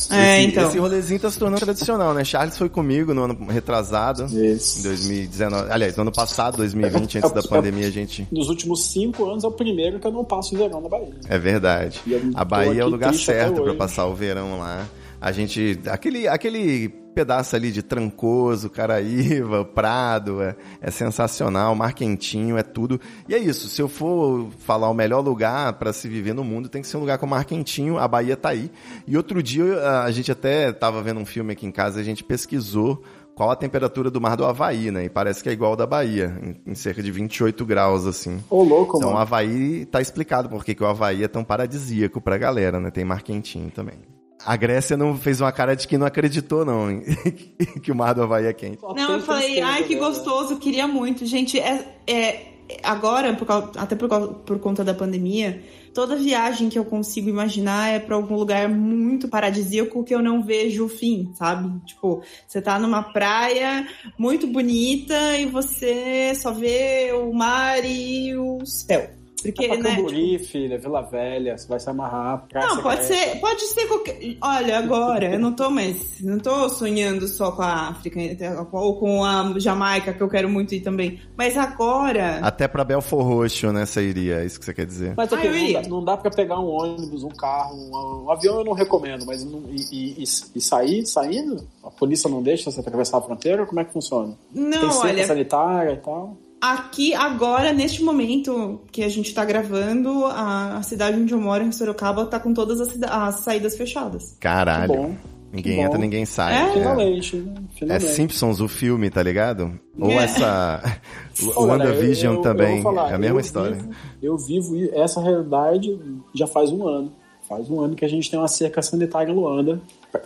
É, esse, então. esse rolezinho tá se tornando tradicional, né? Charles foi comigo no ano retrasado, Isso. em dois mil e dezenove. Aliás, no ano passado, dois mil e vinte, antes da pandemia, a gente... Nos últimos cinco anos é o primeiro que eu não passo o verão na Bahia. É verdade. E eu A Bahia é o tô lugar aqui triste até certo pra hoje. passar o verão lá. A gente... Aquele, aquele pedaço ali de Trancoso, Caraíva, Prado, é, é sensacional. Mar Quentinho, é tudo. E é isso. Se eu for falar o melhor lugar pra se viver no mundo, tem que ser um lugar com Mar Quentinho. A Bahia tá aí. E outro dia, a gente até tava vendo um filme aqui em casa, a gente pesquisou qual a temperatura do mar do Havaí, né? E parece que é igual ao da Bahia, em, em cerca de vinte e oito graus, assim. Ô, louco, Então mano. o Havaí tá explicado porque que o Havaí é tão paradisíaco pra galera, né? Tem mar quentinho também. A Grécia não fez uma cara de que não acreditou, não, hein? que o mar do Havaí é quente. Não, eu falei, ai, que gostoso, queria muito. Gente, é, é agora, por causa, até por, causa, por conta da pandemia, toda viagem que eu consigo imaginar é pra algum lugar muito paradisíaco que eu não vejo o fim, sabe? Tipo, você tá numa praia muito bonita e você só vê o mar e o céu. Porque, É pra né, Cambori, filha, Vila Velha, você vai se amarrar. Praia não, pode secreta. ser, pode ser qualquer... Olha, agora, eu não tô mais... Não tô sonhando só com a África ou com a Jamaica, que eu quero muito ir também. Mas agora... Até pra Belfor Roxo, né, você iria, é isso que você quer dizer. Mas aqui, Ah, eu não, iria. dá, não dá pra pegar um ônibus, um carro, um, um avião eu não recomendo, mas não, e, e, e, e sair, saindo? A polícia não deixa você atravessar a fronteira? Como é que funciona? Não, Tem cerca olha... sanitária e tal? Aqui, agora, neste momento que a gente tá gravando, a, a cidade onde eu moro, em Sorocaba, tá com todas as, cida- as saídas fechadas. Caralho. Que bom. Ninguém Que entra, bom. ninguém sai. É? É, Finalmente, né? é Finalmente. Simpsons, o filme, tá ligado? Ou É. essa... O Olha, WandaVision eu- eu- também, eu vou falar, é a mesma eu história. Vivo, eu vivo essa realidade já faz um ano. Faz um ano que a gente tem uma cerca sanitária em Luanda.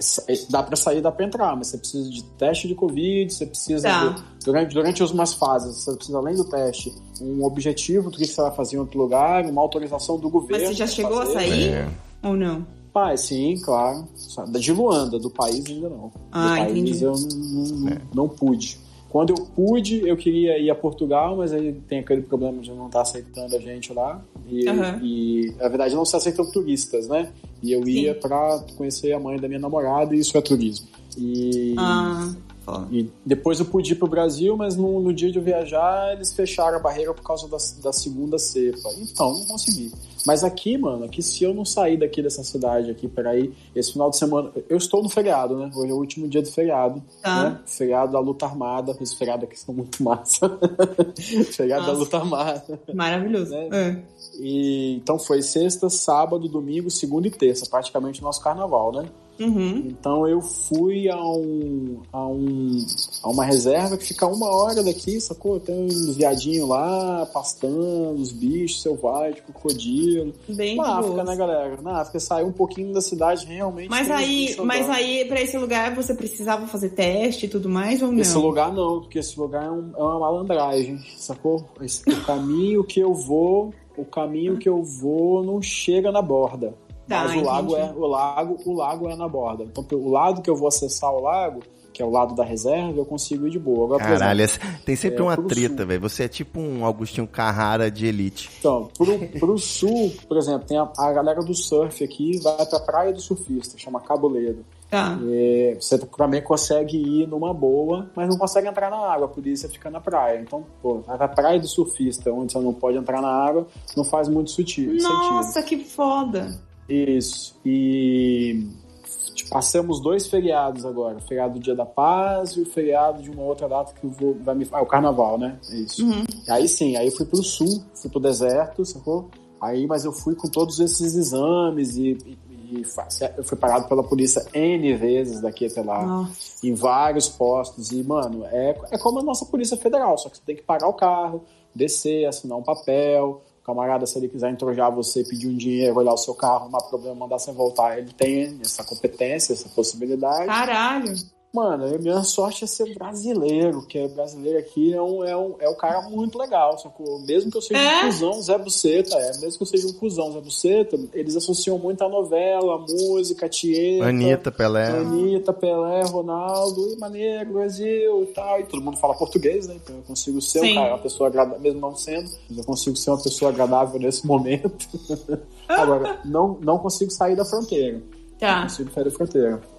Dá pra sair, dá pra entrar, mas você precisa de teste de Covid, você precisa, Tá. de, durante, durante umas fases, você precisa, além do teste, um objetivo do que você vai fazer em outro lugar, uma autorização do governo. Mas você já pra chegou fazer. a sair? É. Ou não? Pai, sim, claro. De Luanda, do país ainda não. Ah, do país entendi. eu não, não, não pude. Quando eu pude, eu queria ir a Portugal, mas aí tem aquele problema de não estar aceitando a gente lá. E, Aham. e na verdade, não se aceitam turistas, né? E eu ia Sim. pra conhecer a mãe da minha namorada, e isso é turismo. E, Ah, foda. e depois eu pude ir pro Brasil, mas no, no dia de eu viajar, eles fecharam a barreira por causa da, da segunda cepa. Então, não consegui. Mas aqui, mano, aqui se eu não sair daqui dessa cidade aqui para ir, esse final de semana, eu estou no feriado, né? Hoje é o último dia do feriado, Tá. né? Feriado da luta armada, os feriados aqui são muito massa. Feriado da Nossa. luta armada. Maravilhoso. Né? É. E, então foi sexta, sábado, domingo, segunda e terça, praticamente nosso carnaval, né? Uhum. Então eu fui a, um, a, um, a uma reserva que fica uma hora daqui, sacou? Tem uns viadinhos lá, pastando, os bichos selvagens, crocodilo. Bem Na de África, boas. né, galera? Na África, saiu um pouquinho da cidade, realmente. Mas tem uns aí, bichos mas andando. aí, pra esse lugar, você precisava fazer teste e tudo mais ou não? Esse lugar não, porque esse lugar é, um- é uma malandragem, sacou? Esse, o caminho que eu vou, o caminho que eu vou não chega na borda. Tá, Mas o lago, entendi. é, o, lago, o lago é na borda. Então, o lado que eu vou acessar o lago, que é o lado da reserva, eu consigo ir de boa. Agora, por Caralho, exemplo, essa- tem sempre é, uma pro treta, sul. velho. Você é tipo um Augustinho Carrara de elite. então, pro, pro sul, por exemplo, tem a, a galera do surf aqui, vai pra Praia do Surfista, chama Caboleiro. Tá. É, você também consegue ir numa boa, mas não consegue entrar na água, por isso você fica na praia. Então, pô, a praia do surfista, onde você não pode entrar na água, não faz muito sutil, sentido. Nossa, que foda. Isso. E tipo, passamos dois feriados agora. O feriado do Dia da Paz e o feriado de uma outra data que eu vou, vai me... Ah, o Carnaval, né? Isso. Uhum. Aí sim, aí eu fui pro sul, fui pro deserto, sacou? Aí, mas eu fui com todos esses exames e, e, e fa- eu fui parado pela polícia N vezes daqui até lá, Nossa. em vários postos. E, mano, é, é como a nossa Polícia Federal, só que você tem que parar o carro, descer, assinar um papel. Camarada, se ele quiser entrojar você, pedir um dinheiro, olhar o seu carro, não há problema, mandar você voltar, ele tem essa competência, essa possibilidade. Caralho. Mano, a minha sorte é ser brasileiro, que é brasileiro aqui é um, é um, é um cara muito legal, sacou? Mesmo que eu seja É? um cuzão Zé Buceta, é, mesmo que eu seja um cuzão Zé Buceta, eles associam muito a novela, a música, Tieta, Anitta, Pelé. Anitta, Pelé, Ronaldo, e maneiro, Brasil e tal, e todo mundo fala português, né? Então eu consigo ser Sim. um cara, uma pessoa agradável, mesmo não sendo, mas eu consigo ser uma pessoa agradável nesse momento. Agora, não, não consigo sair da fronteira. Não Tá. consigo sair da fronteira.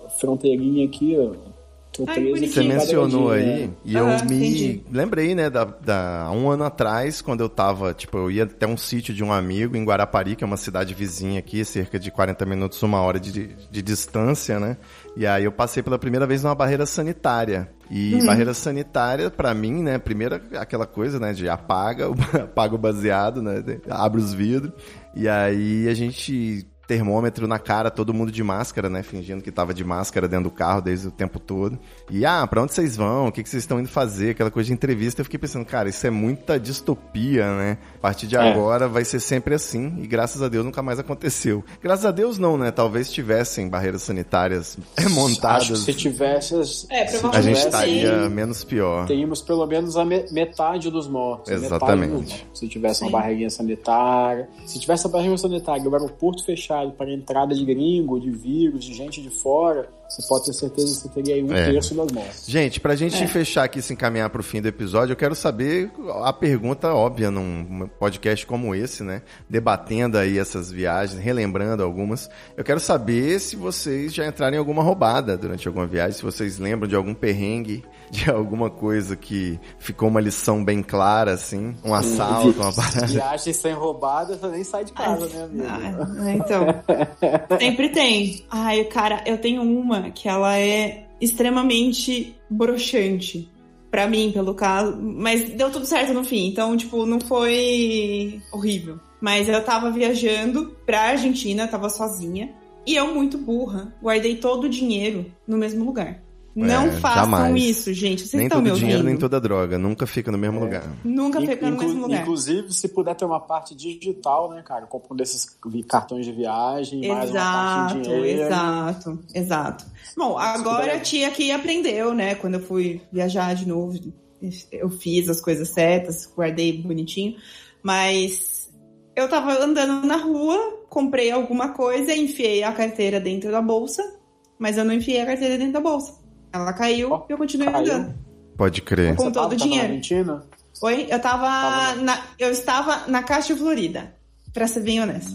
fronteirinha aqui, ó. Tô Ai, preso aqui Você em mencionou quadradinho, aí, né? e Ah, eu me entendi. lembrei, né, da, da, há um ano atrás, quando eu tava, tipo, eu ia até um sítio de um amigo em Guarapari, que é uma cidade vizinha aqui, cerca de quarenta minutos, uma hora de, de distância, né? E aí eu passei pela primeira vez numa barreira sanitária. E Uhum. barreira sanitária, pra mim, né, primeiro aquela coisa, né, de apaga, apaga o baseado, né, abre os vidros, e aí a gente... termômetro na cara, todo mundo de máscara, né? Fingindo que tava de máscara dentro do carro desde o tempo todo. E, ah, pra onde vocês vão? O que, que vocês estão indo fazer? Aquela coisa de entrevista. Eu fiquei pensando, cara, isso é muita distopia, né? A partir de É. agora vai ser sempre assim. E graças a Deus nunca mais aconteceu. Graças a Deus não, né? Talvez tivessem barreiras sanitárias montadas. Acho que se tivesse... as- É, se A gente tivesse, estaria menos pior. teríamos pelo menos a me- metade dos mortos. Exatamente. Metade dos mortos. Se tivesse uma barreirinha sanitária. Se tivesse a barreira sanitária e o aeroporto fechado para entrada de gringo, de vírus, de gente de fora, você pode ter certeza que você teria aí um É. terço das mortes. Gente, pra gente É. fechar aqui e se encaminhar pro fim do episódio, eu quero saber a pergunta óbvia num podcast como esse, né? Debatendo aí essas viagens, relembrando algumas. Eu quero saber se vocês já entraram em alguma roubada durante alguma viagem, se vocês lembram de algum perrengue, de alguma coisa que ficou uma lição bem clara, assim, um assalto, uma parada. Viagem sem roubada, você nem sai de casa, né, amigo? Ah, então, sempre tem. Ai, cara, eu tenho uma que ela é extremamente broxante. Pra mim, pelo caso. Mas deu tudo certo no fim. Então, tipo, não foi horrível. Mas eu tava viajando pra Argentina, tava sozinha. E eu, muito burra, guardei todo o dinheiro no mesmo lugar. Não É, façam jamais. isso, gente. Vocês Nem estão todo me ouvindo? dinheiro, nem toda droga. Nunca fica no mesmo lugar. Nunca fica no Inclu- mesmo lugar. Inclusive, se puder ter uma parte digital, né, cara? Comprando esses vi- cartões de viagem, mais uma parte de Exato, dinheiro. exato, exato. Bom, agora a tia aqui aprendeu, né? Quando eu fui viajar de novo, eu fiz as coisas certas, guardei bonitinho, mas eu tava andando na rua, comprei alguma coisa, enfiei a carteira dentro da bolsa, mas eu não enfiei a carteira dentro da bolsa. Ela caiu Ó, e eu continuei caiu. andando. Pode crer. Com Você todo tava, o tava dinheiro. na Argentina? Oi? Eu tava. Tava- Na, eu estava na Caixa Florida, pra ser bem honesta.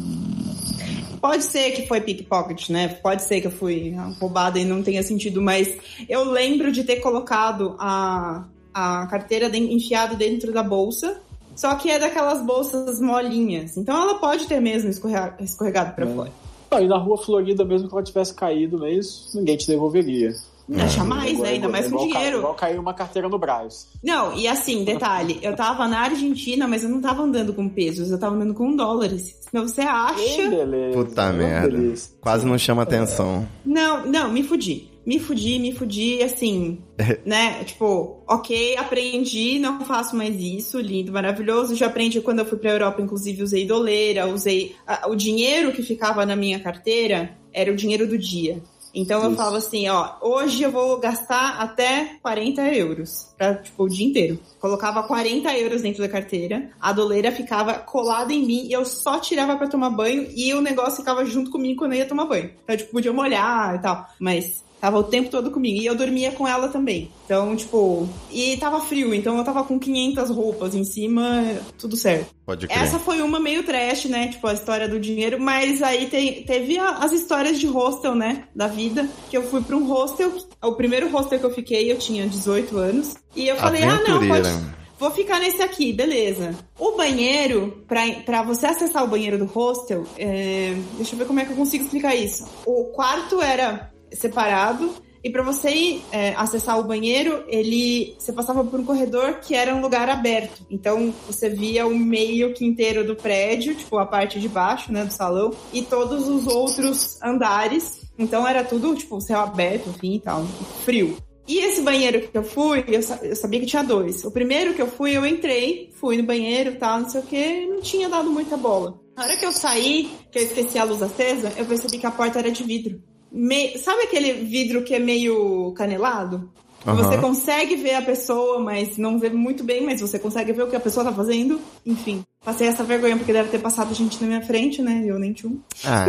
Pode ser que foi pickpocket, né? Pode ser que eu fui roubada e não tenha sentido, mas eu lembro de ter colocado a, a carteira de, enfiada dentro da bolsa, só que é daquelas bolsas molinhas. Então ela pode ter mesmo escorrega, escorregado pra É. fora. Não, e na rua Florida, mesmo que ela tivesse caído mesmo, ninguém te devolveria. Não, jamais, Igual- né? Ainda mais com igual ca- dinheiro. Igual caiu uma carteira no Brás. Não, e assim, detalhe, eu tava na Argentina, mas eu não tava andando com pesos, eu tava andando com dólares. Então você acha... Ei, beleza. Puta Ô, merda. beleza. Quase não chama atenção. Não, não, me fudi. Me fudi, me fudi, assim, né? Tipo, ok, aprendi, não faço mais isso, lindo, maravilhoso. Já aprendi quando eu fui pra Europa, inclusive usei doleira, usei... a- o dinheiro que ficava na minha carteira era o dinheiro do dia. Então eu Isso. falava assim, ó, hoje eu vou gastar até quarenta euros, pra, tipo, o dia inteiro. Colocava quarenta euros dentro da carteira, a doleira ficava colada em mim e eu só tirava pra tomar banho e o negócio ficava junto comigo quando eu ia tomar banho. Então, tipo, podia molhar e tal, mas tava o tempo todo comigo. E eu dormia com ela também. Então, tipo, e tava frio, então eu tava com quinhentas roupas em cima, tudo certo. Pode crer. Essa foi uma meio trash, né? Tipo, a história do dinheiro. Mas aí te- teve a- as histórias de hostel, né? Da vida. Que eu fui pra um hostel. O primeiro hostel que eu fiquei, eu tinha dezoito anos. E eu falei, ah, não, pode... Aventureira. Vou ficar nesse aqui, beleza. O banheiro, pra, pra você acessar o banheiro do hostel, é... deixa eu ver como é que eu consigo explicar isso. O quarto era separado. E pra você ir, é, acessar o banheiro, ele, você passava por um corredor que era um lugar aberto. Então, você via o meio que inteiro do prédio, tipo, a parte de baixo, né, do salão, e todos os outros andares. Então, era tudo, tipo, céu aberto, enfim, e tal, frio. E esse banheiro que eu fui, eu, sa- eu sabia que tinha dois. O primeiro que eu fui, eu entrei, fui no banheiro e tal, não sei o que, não tinha dado muita bola. Na hora que eu saí, que eu esqueci a luz acesa, eu percebi que a porta era de vidro. Me... Sabe aquele vidro que é meio canelado? Aham. Você consegue ver a pessoa, mas não vê muito bem, mas você consegue ver o que a pessoa tá fazendo. Enfim, passei essa vergonha, porque deve ter passado gente na minha frente, né? Eu nem tinha um. Ah,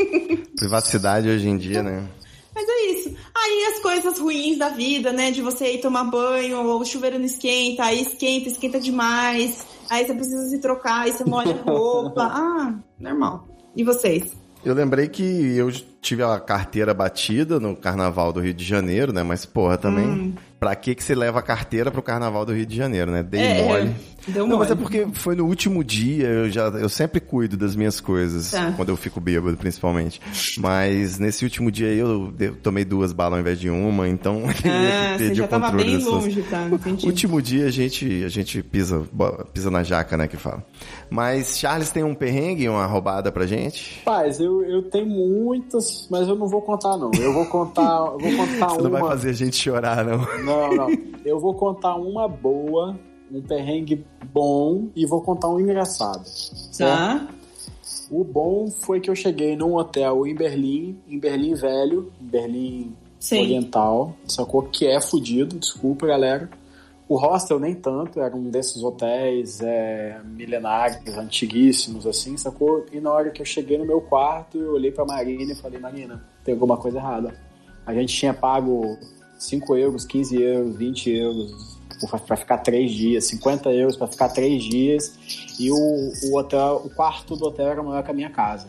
privacidade hoje em dia, né? Mas é isso. Aí as coisas ruins da vida, né? De você ir tomar banho, ou o chuveiro não esquenta, aí esquenta, esquenta demais. Aí você precisa se trocar, aí você molha a roupa. Ah, normal. E vocês? Eu lembrei que eu tive a carteira batida no Carnaval do Rio de Janeiro, né? Mas, porra, também... Hum. Pra que que você leva a carteira pro Carnaval do Rio de Janeiro, né? Dei é, mole. Deu Não, mole. mas é porque foi no último dia, eu, já, eu sempre cuido das minhas coisas, tá. Quando eu fico bêbado, principalmente. Mas nesse último dia aí eu tomei duas balas ao invés de uma, então ah, perdi você já o controle. Tava bem dessas... longe, tá? Entendi. Último dia a gente, a gente pisa, pisa na jaca, né, que fala. Mas Charles tem um perrengue, uma roubada pra gente? Paz, eu, eu tenho muitas, mas eu não vou contar, não. Eu vou contar, eu vou contar Você uma... não vai fazer a gente chorar, não. Não, não. Eu vou contar uma boa, um perrengue bom e vou contar um engraçado. Tá. O bom foi que eu cheguei num hotel em Berlim, em Berlim Velho, em Berlim Sim. Oriental, sacou? Que é fudido, desculpa, galera. O hostel nem tanto, era um desses hotéis é, milenários, antiguíssimos, assim, sacou? E na hora que eu cheguei no meu quarto, eu olhei pra Marina e falei, Marina, tem alguma coisa errada. A gente tinha pago cinco euros, quinze euros, vinte euros pra ficar três dias, cinquenta euros pra ficar três dias, e o, o hotel, o quarto do hotel era maior que a minha casa.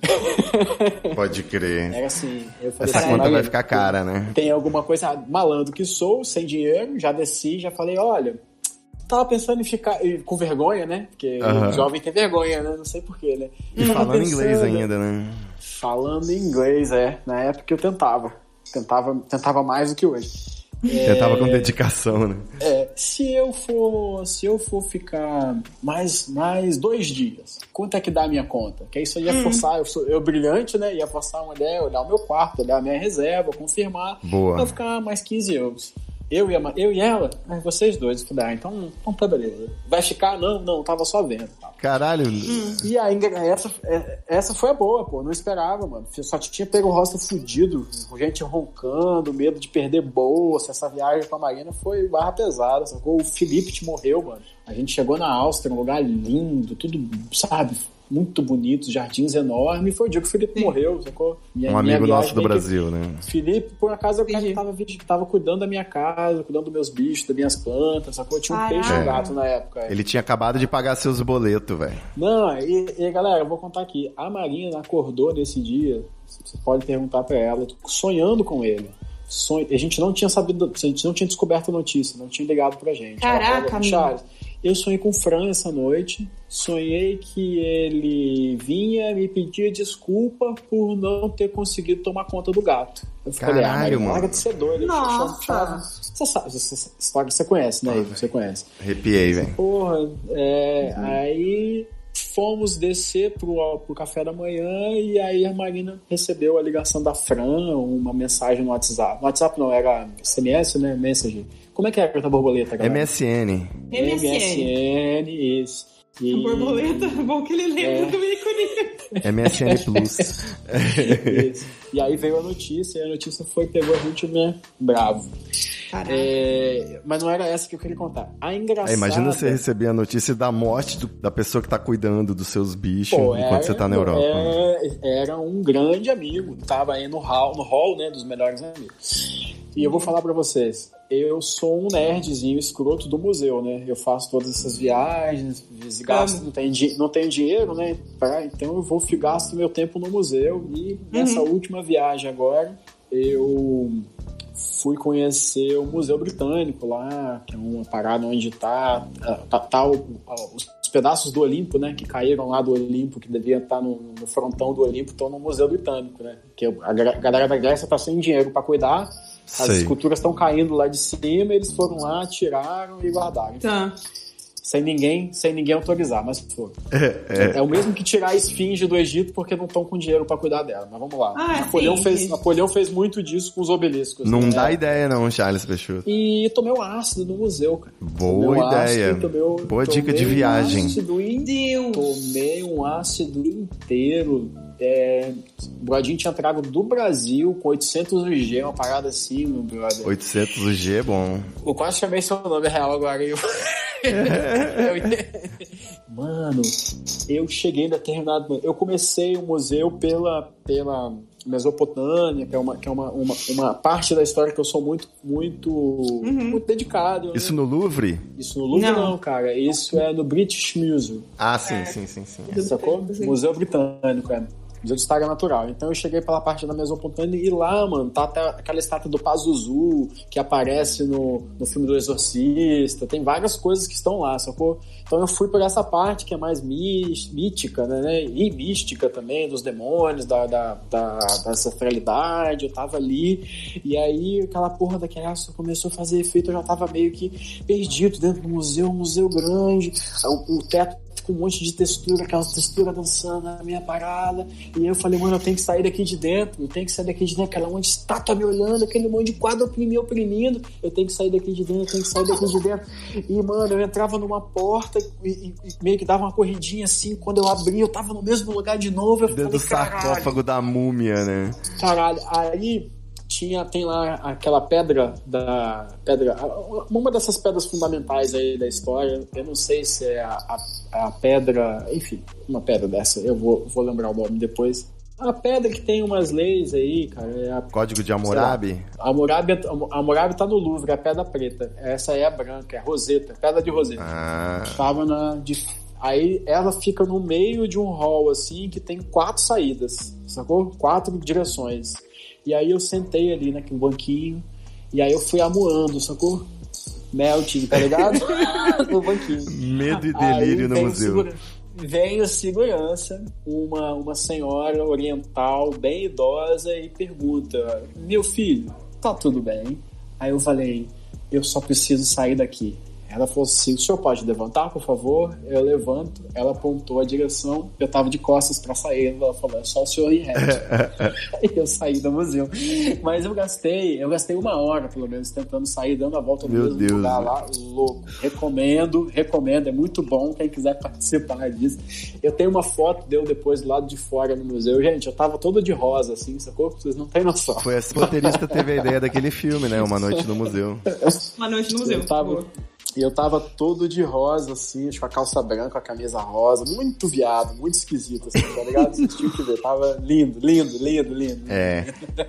Pode crer. Era assim, eu falei, essa conta vai ficar cara, né? Tem alguma coisa, malandro que sou, sem dinheiro, já desci, já falei, olha, tava pensando em ficar com vergonha, né? Porque uh-huh. o jovem tem vergonha, né? Não sei porquê, né? E falando pensando, inglês ainda, né? Falando inglês, é. Na época eu tentava. Tentava, tentava mais do que hoje. Tentava é, com dedicação, né? É, se eu for, se eu for ficar mais, mais dois dias, quanto é que dá a minha conta? Que isso ia hum. forçar, eu sou eu brilhante, né? Ia forçar a mulher, olhar o meu quarto, olhar a minha reserva, confirmar. Boa. Pra ficar mais quinze euros. Eu e, a, eu e ela, vocês dois, eu falei, ah, então, então tá beleza. Vai ficar? Não, não, tava só vendo. Caralho. Hum. E aí, essa, essa foi a boa, pô, não esperava, mano. Só tinha pego o rosto fudido, gente roncando, medo de perder bolsa. Essa viagem pra Marina foi barra pesada, sacou? O Felipe te morreu, mano. A gente chegou na Áustria, um lugar lindo, tudo, sabe, muito bonito, jardins enormes. Foi o dia que o Felipe Sim. morreu, sacou? Minha, um amigo minha nosso do que... Brasil, né? Felipe, por acaso, eu tava, tava cuidando da minha casa, cuidando dos meus bichos, das minhas plantas, sacou? Eu tinha um ah, peixe e um gato na época. Ele tinha acabado de pagar seus boletos, velho. Não, e, e galera, eu vou contar aqui. A Marina acordou nesse dia, você pode perguntar pra ela, sonhando com ele. Sonho, a gente não tinha sabido, a gente não tinha descoberto a notícia, não tinha ligado pra gente. Caraca, Charles, eu sonhei com o Fran essa noite, sonhei que ele vinha me pedir desculpa por não ter conseguido tomar conta do gato. Eu falei, Caralho, ah, mano. Larga de ser doido. Nossa. Você sabe, essa história você conhece, né? Ah, você conhece. Arrepiei, velho. Porra, é, uhum. Aí fomos descer pro, pro café da manhã e aí a Marina recebeu a ligação da Fran, uma mensagem no WhatsApp. No WhatsApp não, era S M S, né? Message. Como é que era a borboleta, galera? M S N. M S N, isso. E... A borboleta, bom que ele lembra é. do ícone. M S N Plus. Isso. E aí veio a notícia, e a notícia foi, pegou a gente, né, bravo. É, mas não era essa que eu queria contar. A engraçada... É, imagina você receber a notícia da morte do, da pessoa que tá cuidando dos seus bichos Pô, enquanto era, você tá na Europa. É, era um grande amigo, tava aí no hall, no hall, né, dos melhores amigos. E eu vou falar pra vocês, eu sou um nerdzinho escroto do museu, né? Eu faço todas essas viagens, gasto, não, tenho, não tenho dinheiro, né? Pra, então eu vou gasto meu tempo no museu. E nessa uhum. última viagem agora, eu fui conhecer o Museu Britânico lá, que é uma parada onde tá, tá, tá o, os pedaços do Olimpo, né? Que caíram lá do Olimpo, que deviam estar no, no frontão do Olimpo, estão no Museu Britânico, né? Que a galera da Grécia tá sem dinheiro pra cuidar. As Sei. esculturas estão caindo lá de cima, eles foram lá, tiraram e guardaram. Tá. Sem ninguém, sem ninguém autorizar, mas foi. É, é. é o mesmo que tirar a esfinge do Egito porque não estão com dinheiro para cuidar dela. Mas vamos lá. Ah, Napoleão, sim, fez, sim. Napoleão fez muito disso com os obeliscos. Não né? dá ideia não, Charles Peixoto. E tomei um ácido no museu, cara. Boa tomei ideia. Um ácido, tomei, Boa dica de viagem. Um ácido in... Tomei um ácido inteiro. É, o Brodinho tinha trago do Brasil com oitocentos G, uma parada assim, meu brother. oitocentos G é bom. Eu quase chamei seu nome real agora. Eu... Mano, eu cheguei em determinado... Eu comecei o museu pela, pela Mesopotâmia, que é, uma, que é uma, uma, uma parte da história que eu sou muito, muito, uhum. muito dedicado. Isso né? no Louvre? Isso no Louvre não. não, cara. Isso é no British Museum. Ah, sim, é. sim, sim, sim. Sacou? Museu Britânico, é. Museu de História Natural. Então eu cheguei pela parte da Mesopotâmia e lá, mano, tá até aquela estátua do Pazuzu, que aparece no, no filme do Exorcista, tem várias coisas que estão lá, sacou? Então eu fui por essa parte que é mais mística, né? E mística também, dos demônios, da, da, da, da ancestralidade, eu tava ali, e aí aquela porra daquela começou a fazer efeito, eu já tava meio que perdido dentro do museu, um museu grande, o, o teto com um monte de textura, aquela textura dançando na minha parada, e aí eu falei, mano, eu tenho que sair daqui de dentro, eu tenho que sair daqui de dentro, aquela monte de estátua me olhando, aquele monte de quadro me oprimindo, eu tenho que sair daqui de dentro, eu tenho que sair daqui de dentro, e mano, eu entrava numa porta e, e, e meio que dava uma corridinha assim, quando eu abri, eu tava no mesmo lugar de novo, eu dentro falei, do sarcófago da múmia, né? Caralho, aí tinha, tem lá aquela pedra da pedra, uma dessas pedras fundamentais aí da história, eu não sei se é a, a, a pedra, enfim, uma pedra dessa, eu vou, vou lembrar o nome depois. A pedra que tem umas leis aí, cara, é a, Código de Hammurabi? A Hammurabi, a Hammurabi tá no Louvre, é a pedra preta, essa aí é a branca, é a Roseta, pedra de Roseta. Ah. Tava na de, aí ela fica no meio de um hall assim que tem quatro saídas, sacou? Quatro direções. E aí eu sentei ali naquele banquinho, e aí eu fui amuando, sacou? Melting, tá ligado? No banquinho. Medo e delírio no museu. Segura... Veio segurança, uma, uma senhora oriental, bem idosa, e pergunta, meu filho, tá tudo bem? Aí eu falei, eu só preciso sair daqui. Ela falou assim, o senhor pode levantar, por favor? Eu levanto, ela apontou a direção, eu tava de costas pra sair, ela falou, é só o senhor ir reto. E eu saí do museu. Mas eu gastei, eu gastei uma hora, pelo menos, tentando sair, dando a volta no Meu mesmo Deus, lugar né? lá, louco. Recomendo, recomendo, é muito bom, quem quiser participar disso. Eu tenho uma foto de eu depois do lado de fora no museu. Gente, eu tava todo de rosa, assim, sacou? Vocês não têm noção. Foi assim que o roteirista teve a ideia daquele filme, né? Uma Noite no Museu. Uma Noite no Museu. Eu tava... E eu tava todo de rosa, assim, com a calça branca, a camisa rosa, muito viado, muito esquisito, assim, tá ligado? Vocês tinham que ver, tava lindo, lindo, lindo, lindo. É.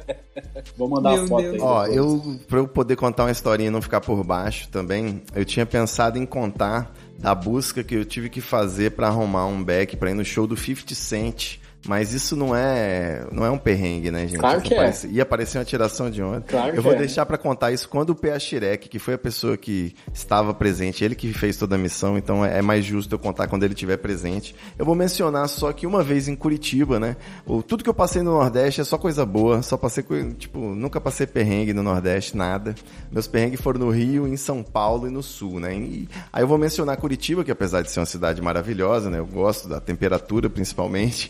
Vou mandar Meu a foto Deus. aí. Ó, depois. eu, pra eu poder contar uma historinha e não ficar por baixo também, eu tinha pensado em contar da busca que eu tive que fazer pra arrumar um back pra ir no show do fifty Cent. Mas isso não é, não é um perrengue, né, gente? Claro Isso que é. parece, ia aparecer uma tiração de onda. Claro eu que vou é. deixar pra contar isso quando o P A Shirek, que foi a pessoa que estava presente, ele que fez toda a missão, então é mais justo eu contar quando ele estiver presente. Eu vou mencionar só que uma vez em Curitiba, né, o, tudo que eu passei no Nordeste é só coisa boa, só passei, tipo, nunca passei perrengue no Nordeste, nada. Meus perrengues foram no Rio, em São Paulo e no Sul, né. E, aí eu vou mencionar Curitiba, que apesar de ser uma cidade maravilhosa, né, eu gosto da temperatura principalmente,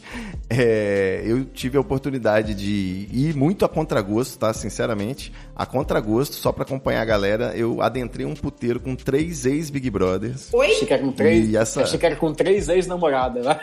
é... eu tive a oportunidade de ir muito a contragosto, tá? Sinceramente, a contragosto, só pra acompanhar a galera, eu adentrei um puteiro com três ex-Big Brothers. Oi? Achei que era com três, E essa- achei que era com três ex-namoradas, né?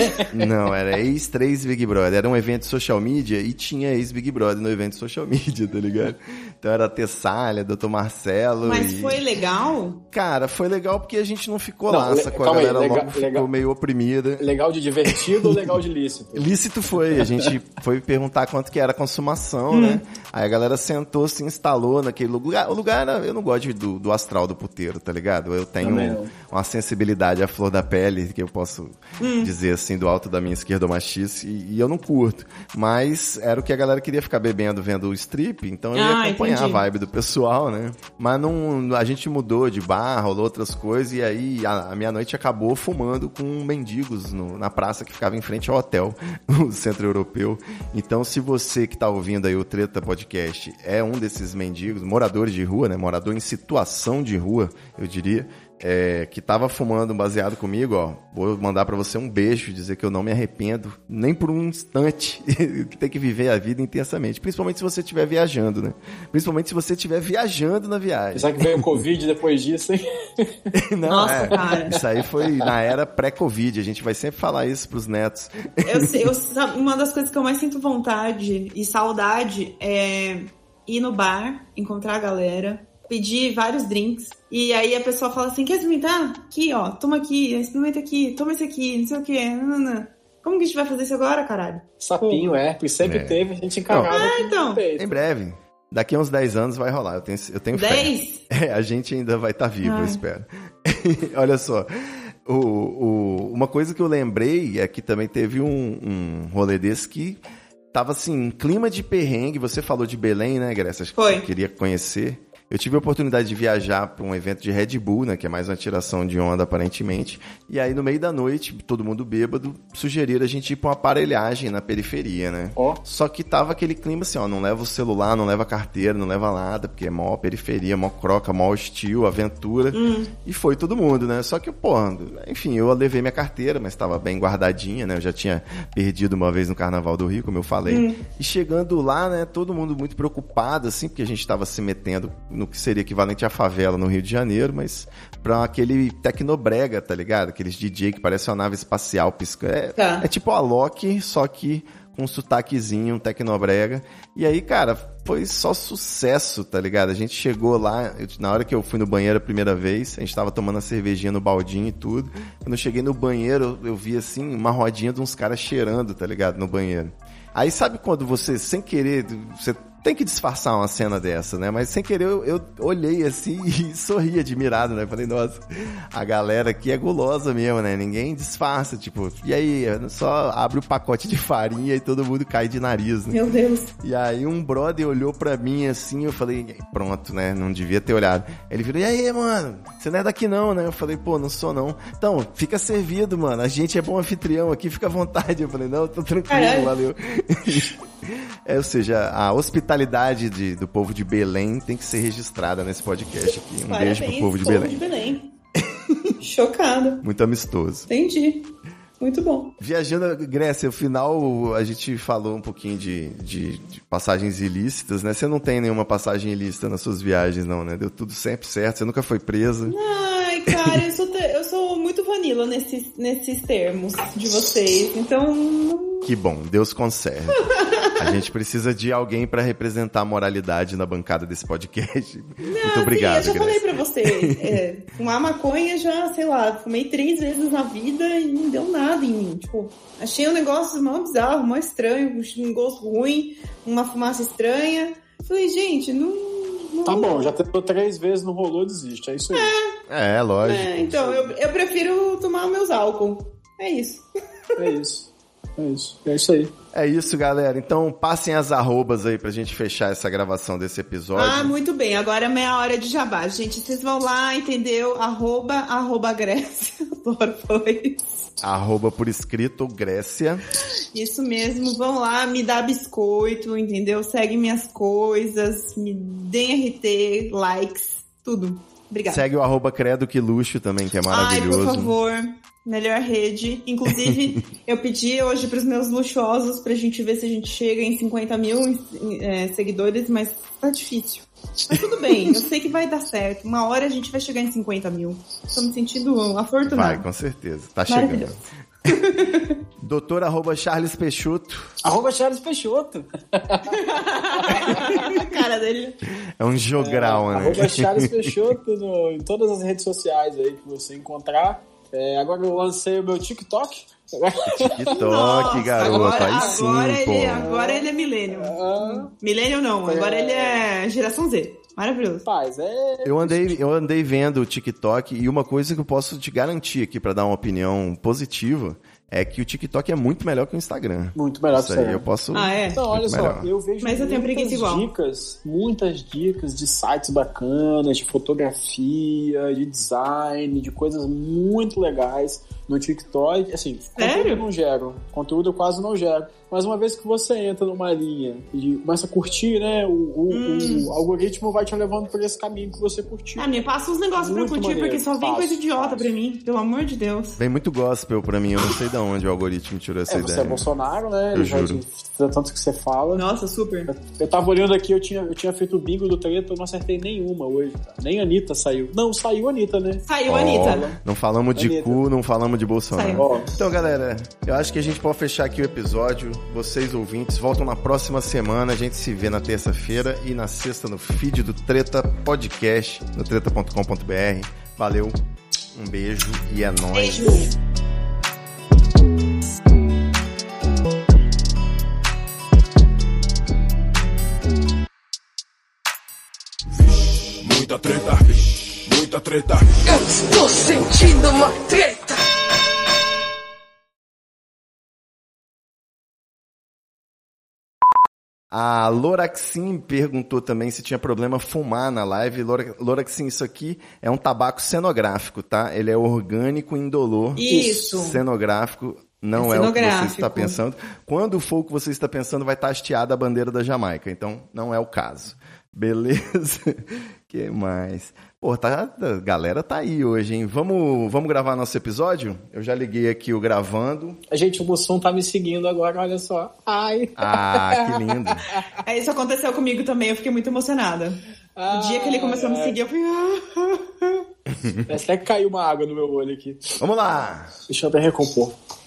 Não, era ex-três Big Brother. Era um evento de social media e tinha ex-Big Brother no evento de social media, tá ligado? Então era a Tessália, doutor Marcelo. Mas e... foi legal? Cara, foi legal porque a gente não ficou Não, lá, le- sacou? A calma aí, galera legal- logo ficou legal. meio oprimida. Legal de divertido ou legal de lícito? Lícito foi, a gente foi perguntar quanto que era a consumação, Hum. né? Aí a galera sentou, se instalou naquele lugar. O lugar era, eu não gosto de- do, do astral do puteiro, tá ligado? Eu tenho Também não. uma sensibilidade à flor da pele, que eu posso Hum. dizer assim, do alto da minha esquerdomachice, e, e eu não curto. Mas era o que a galera queria ficar bebendo, vendo o strip, então eu ia Ah, acompanhar entendi. a vibe do pessoal, né? Mas não, a gente mudou de bar, rolou outras coisas, e aí a, a minha noite acabou fumando com mendigos no- na praça que ficava em frente ao hotel, o Centro Europeu. Então, se você que tá ouvindo aí o Treta Podcast é um desses mendigos, moradores de rua, né? Morador em situação de rua, eu diria, é, que tava fumando um baseado comigo, ó, vou mandar pra você um beijo, dizer que eu não me arrependo, nem por um instante, que tem que viver a vida intensamente, principalmente se você estiver viajando, né? Principalmente se você estiver viajando na viagem. Será que veio o Covid depois disso, hein? Não, Nossa, é, cara. Isso aí foi na era pré-Covid, a gente vai sempre falar isso pros netos. Eu, sei- eu, sabe, uma das coisas que eu mais sinto vontade e saudade é ir no bar, encontrar a galera, pedir vários drinks, e aí a pessoa fala assim, quer experimentar? Aqui, ó, toma aqui, experimenta aqui, toma esse aqui, não sei o que. Como que a gente vai fazer isso agora, caralho? Sapinho, herpes, sempre É. teve, a gente encarava Não. aqui Ah, então. no peito. Em breve. Daqui a uns dez anos vai rolar, eu tenho, eu tenho fé. Dez? É, a gente ainda vai estar vivo, eu Ai. espero. Olha só, O, o, uma coisa que eu lembrei é que também teve um, um rolê desse que tava assim, em clima de perrengue. Você falou de Belém, né, Grécia? Acho que Foi. você queria conhecer. Eu tive a oportunidade de viajar para um evento de Red Bull, né, que é mais uma tiração de onda, aparentemente. E aí, no meio da noite, todo mundo bêbado, sugeriram a gente ir pra uma aparelhagem na periferia, né? Ó. Só que tava aquele clima assim, ó, não leva o celular, não leva a carteira, não leva nada, porque é mó periferia, mó croca, mó hostil, aventura. Hum. E foi todo mundo, né? Só que, pô, enfim, eu levei minha carteira, mas tava bem guardadinha, né? Eu já tinha perdido uma vez no Carnaval do Rio, como eu falei. Hum. E chegando lá, né, todo mundo muito preocupado, assim, porque a gente tava se metendo no que seria equivalente à favela no Rio de Janeiro, mas pra aquele tecnobrega, tá ligado? Aqueles D J que parece uma nave espacial piscando. É, Tá. é tipo a Loki, só que com um sotaquezinho, um tecnobrega. E aí, cara, foi só sucesso, tá ligado? A gente chegou lá, eu, na hora que eu fui no banheiro a primeira vez, a gente tava tomando a cervejinha no baldinho e tudo. Quando eu cheguei no banheiro, eu, eu vi, assim, uma rodinha de uns caras cheirando, tá ligado? No banheiro. Aí sabe quando você, sem querer, você tem que disfarçar uma cena dessa, né? Mas sem querer eu, eu olhei assim e sorri admirado, né? Falei, nossa, a galera aqui é gulosa mesmo, né? Ninguém disfarça, tipo, e aí, só abre o pacote de farinha e todo mundo cai de nariz, né? Meu Deus. E aí um brother olhou pra mim assim, eu falei, pronto, né? Não devia ter olhado. Ele virou, e aí, mano? Você não é daqui não, né? Eu falei, pô, não sou não. Então, fica servido, mano. A gente é bom anfitrião aqui, fica à vontade. Eu falei, não, tô tranquilo, Caralho. valeu. É, ou seja, a hospitalidade de, do povo de Belém tem que ser registrada nesse podcast aqui. Um Parabéns, beijo pro povo de povo Belém. de Belém. Chocada. Muito amistoso. Entendi. Muito bom. Viajando, Grécia, no final a gente falou um pouquinho de, de, de passagens ilícitas, né? Você não tem nenhuma passagem ilícita nas suas viagens, não, né? Deu tudo sempre certo, você nunca foi presa. Ai, cara, eu sou, te- eu sou muito vanilla nesses, nesses termos de vocês. Então, não- Que bom, Deus conserve. A gente precisa de alguém pra representar a moralidade na bancada desse podcast. Muito obrigado, Sim, eu já falei Grécia. pra você, é, fumar maconha já, sei lá, fumei três vezes na vida e não deu nada em mim. Tipo, achei um negócio mó bizarro, mó estranho, um gosto ruim, uma fumaça estranha. Falei, gente, não... não Tá bom, já tentou três vezes, não rolou, desiste. É isso aí. É, lógico. É, então, eu, eu prefiro tomar meus álcool. É isso. É isso. É isso. É isso aí. É isso, galera. Então, passem as arrobas aí pra gente fechar essa gravação desse episódio. Ah, muito bem. Agora é meia hora de jabá. Gente, vocês vão lá, entendeu? Arroba, arroba Grécia. Adoro falar isso. Arroba por escrito, Grécia. Isso mesmo. Vão lá, me dá biscoito, entendeu? Segue minhas coisas, me deem R T, likes, tudo. Obrigada. Segue o arroba Credo Que Luxo também, que é maravilhoso. Ai, por favor. Melhor rede. Inclusive, eu pedi hoje pros meus luxuosos pra gente ver se a gente chega em cinquenta mil é, seguidores, mas tá difícil. Mas tudo bem, eu sei que vai dar certo. Uma hora a gente vai chegar em cinquenta mil. Tô me sentindo afortunado. Vai, com certeza. Tá chegando. Maravilhoso. Doutor arroba Charles Peixoto. Arroba Charles Peixoto. A cara dele. É um jogral, é, né? Arroba Charles Peixoto no, em todas as redes sociais aí que você encontrar. É, agora eu lancei o meu TikTok. TikTok, Nossa, garoto. agora, Aí sim, agora, pô. ele, agora ele é millennium. Ah, Millennium não, agora ele é geração Z. Maravilhoso. Paz, é. Eu andei, eu andei vendo o TikTok e uma coisa que eu posso te garantir aqui pra dar uma opinião positiva é que o TikTok é muito melhor que o Instagram. Muito melhor Isso que aí você. eu posso... Ah, é? Então, olha muito só, melhor. eu vejo Mas eu tenho preguiça muitas igual. dicas, muitas dicas de sites bacanas, de fotografia, de design, de coisas muito legais no TikTok. Assim, Sério? conteúdo eu não gero, conteúdo eu quase não gero. Mas uma vez que você entra numa linha e começa a curtir, né, o, o, Hum. o algoritmo vai te levando por esse caminho que você curtiu. Ah, me passa uns negócios pra eu Muito curtir, maneiro. porque só vem Fácil, coisa idiota fácil. pra mim. Pelo amor de Deus. Vem muito gospel pra mim, eu não sei de onde o algoritmo tirou essa É, você ideia. é Bolsonaro, né? Eu Ele vai juro. te- tanto que você fala. Nossa, super. Eu tava olhando aqui, eu tinha, eu tinha feito o bingo do treta, eu não acertei nenhuma hoje, cara. Nem a Anitta saiu. Não, saiu a Anitta, né? Saiu Ó, a Anitta. não falamos de Anitta. cu, não falamos de Bolsonaro. Saiu. Ó, Então, galera, eu acho que a gente pode fechar aqui o episódio. Vocês, ouvintes, voltam na próxima semana. A gente se vê na terça-feira e na sexta no feed do Treta Podcast, no treta ponto com ponto b r. Valeu, um beijo e é nóis. Beijo. Muita treta, muita treta. Eu estou sentindo uma treta. A Loraxin perguntou também se tinha problema fumar na live. Lora- Loraxin, isso aqui é um tabaco cenográfico, tá? Ele é orgânico e indolor. Isso. Cenográfico não é, É o que você cenográfico. está pensando. Quando for o que você está pensando, vai estar hasteada a bandeira da Jamaica. Então, não é o caso. Beleza? Que mais? Pô, tá, a galera tá aí hoje, hein? Vamos, vamos gravar nosso episódio? Eu já liguei aqui o gravando. A gente, o Mussum tá me seguindo agora, olha só. Ai. Ah, que lindo. É, isso aconteceu comigo também, eu fiquei muito emocionada. O dia que ele começou a me seguir, eu fui... Parece até que caiu uma água no meu olho aqui. Vamos lá! Deixa eu até recompor.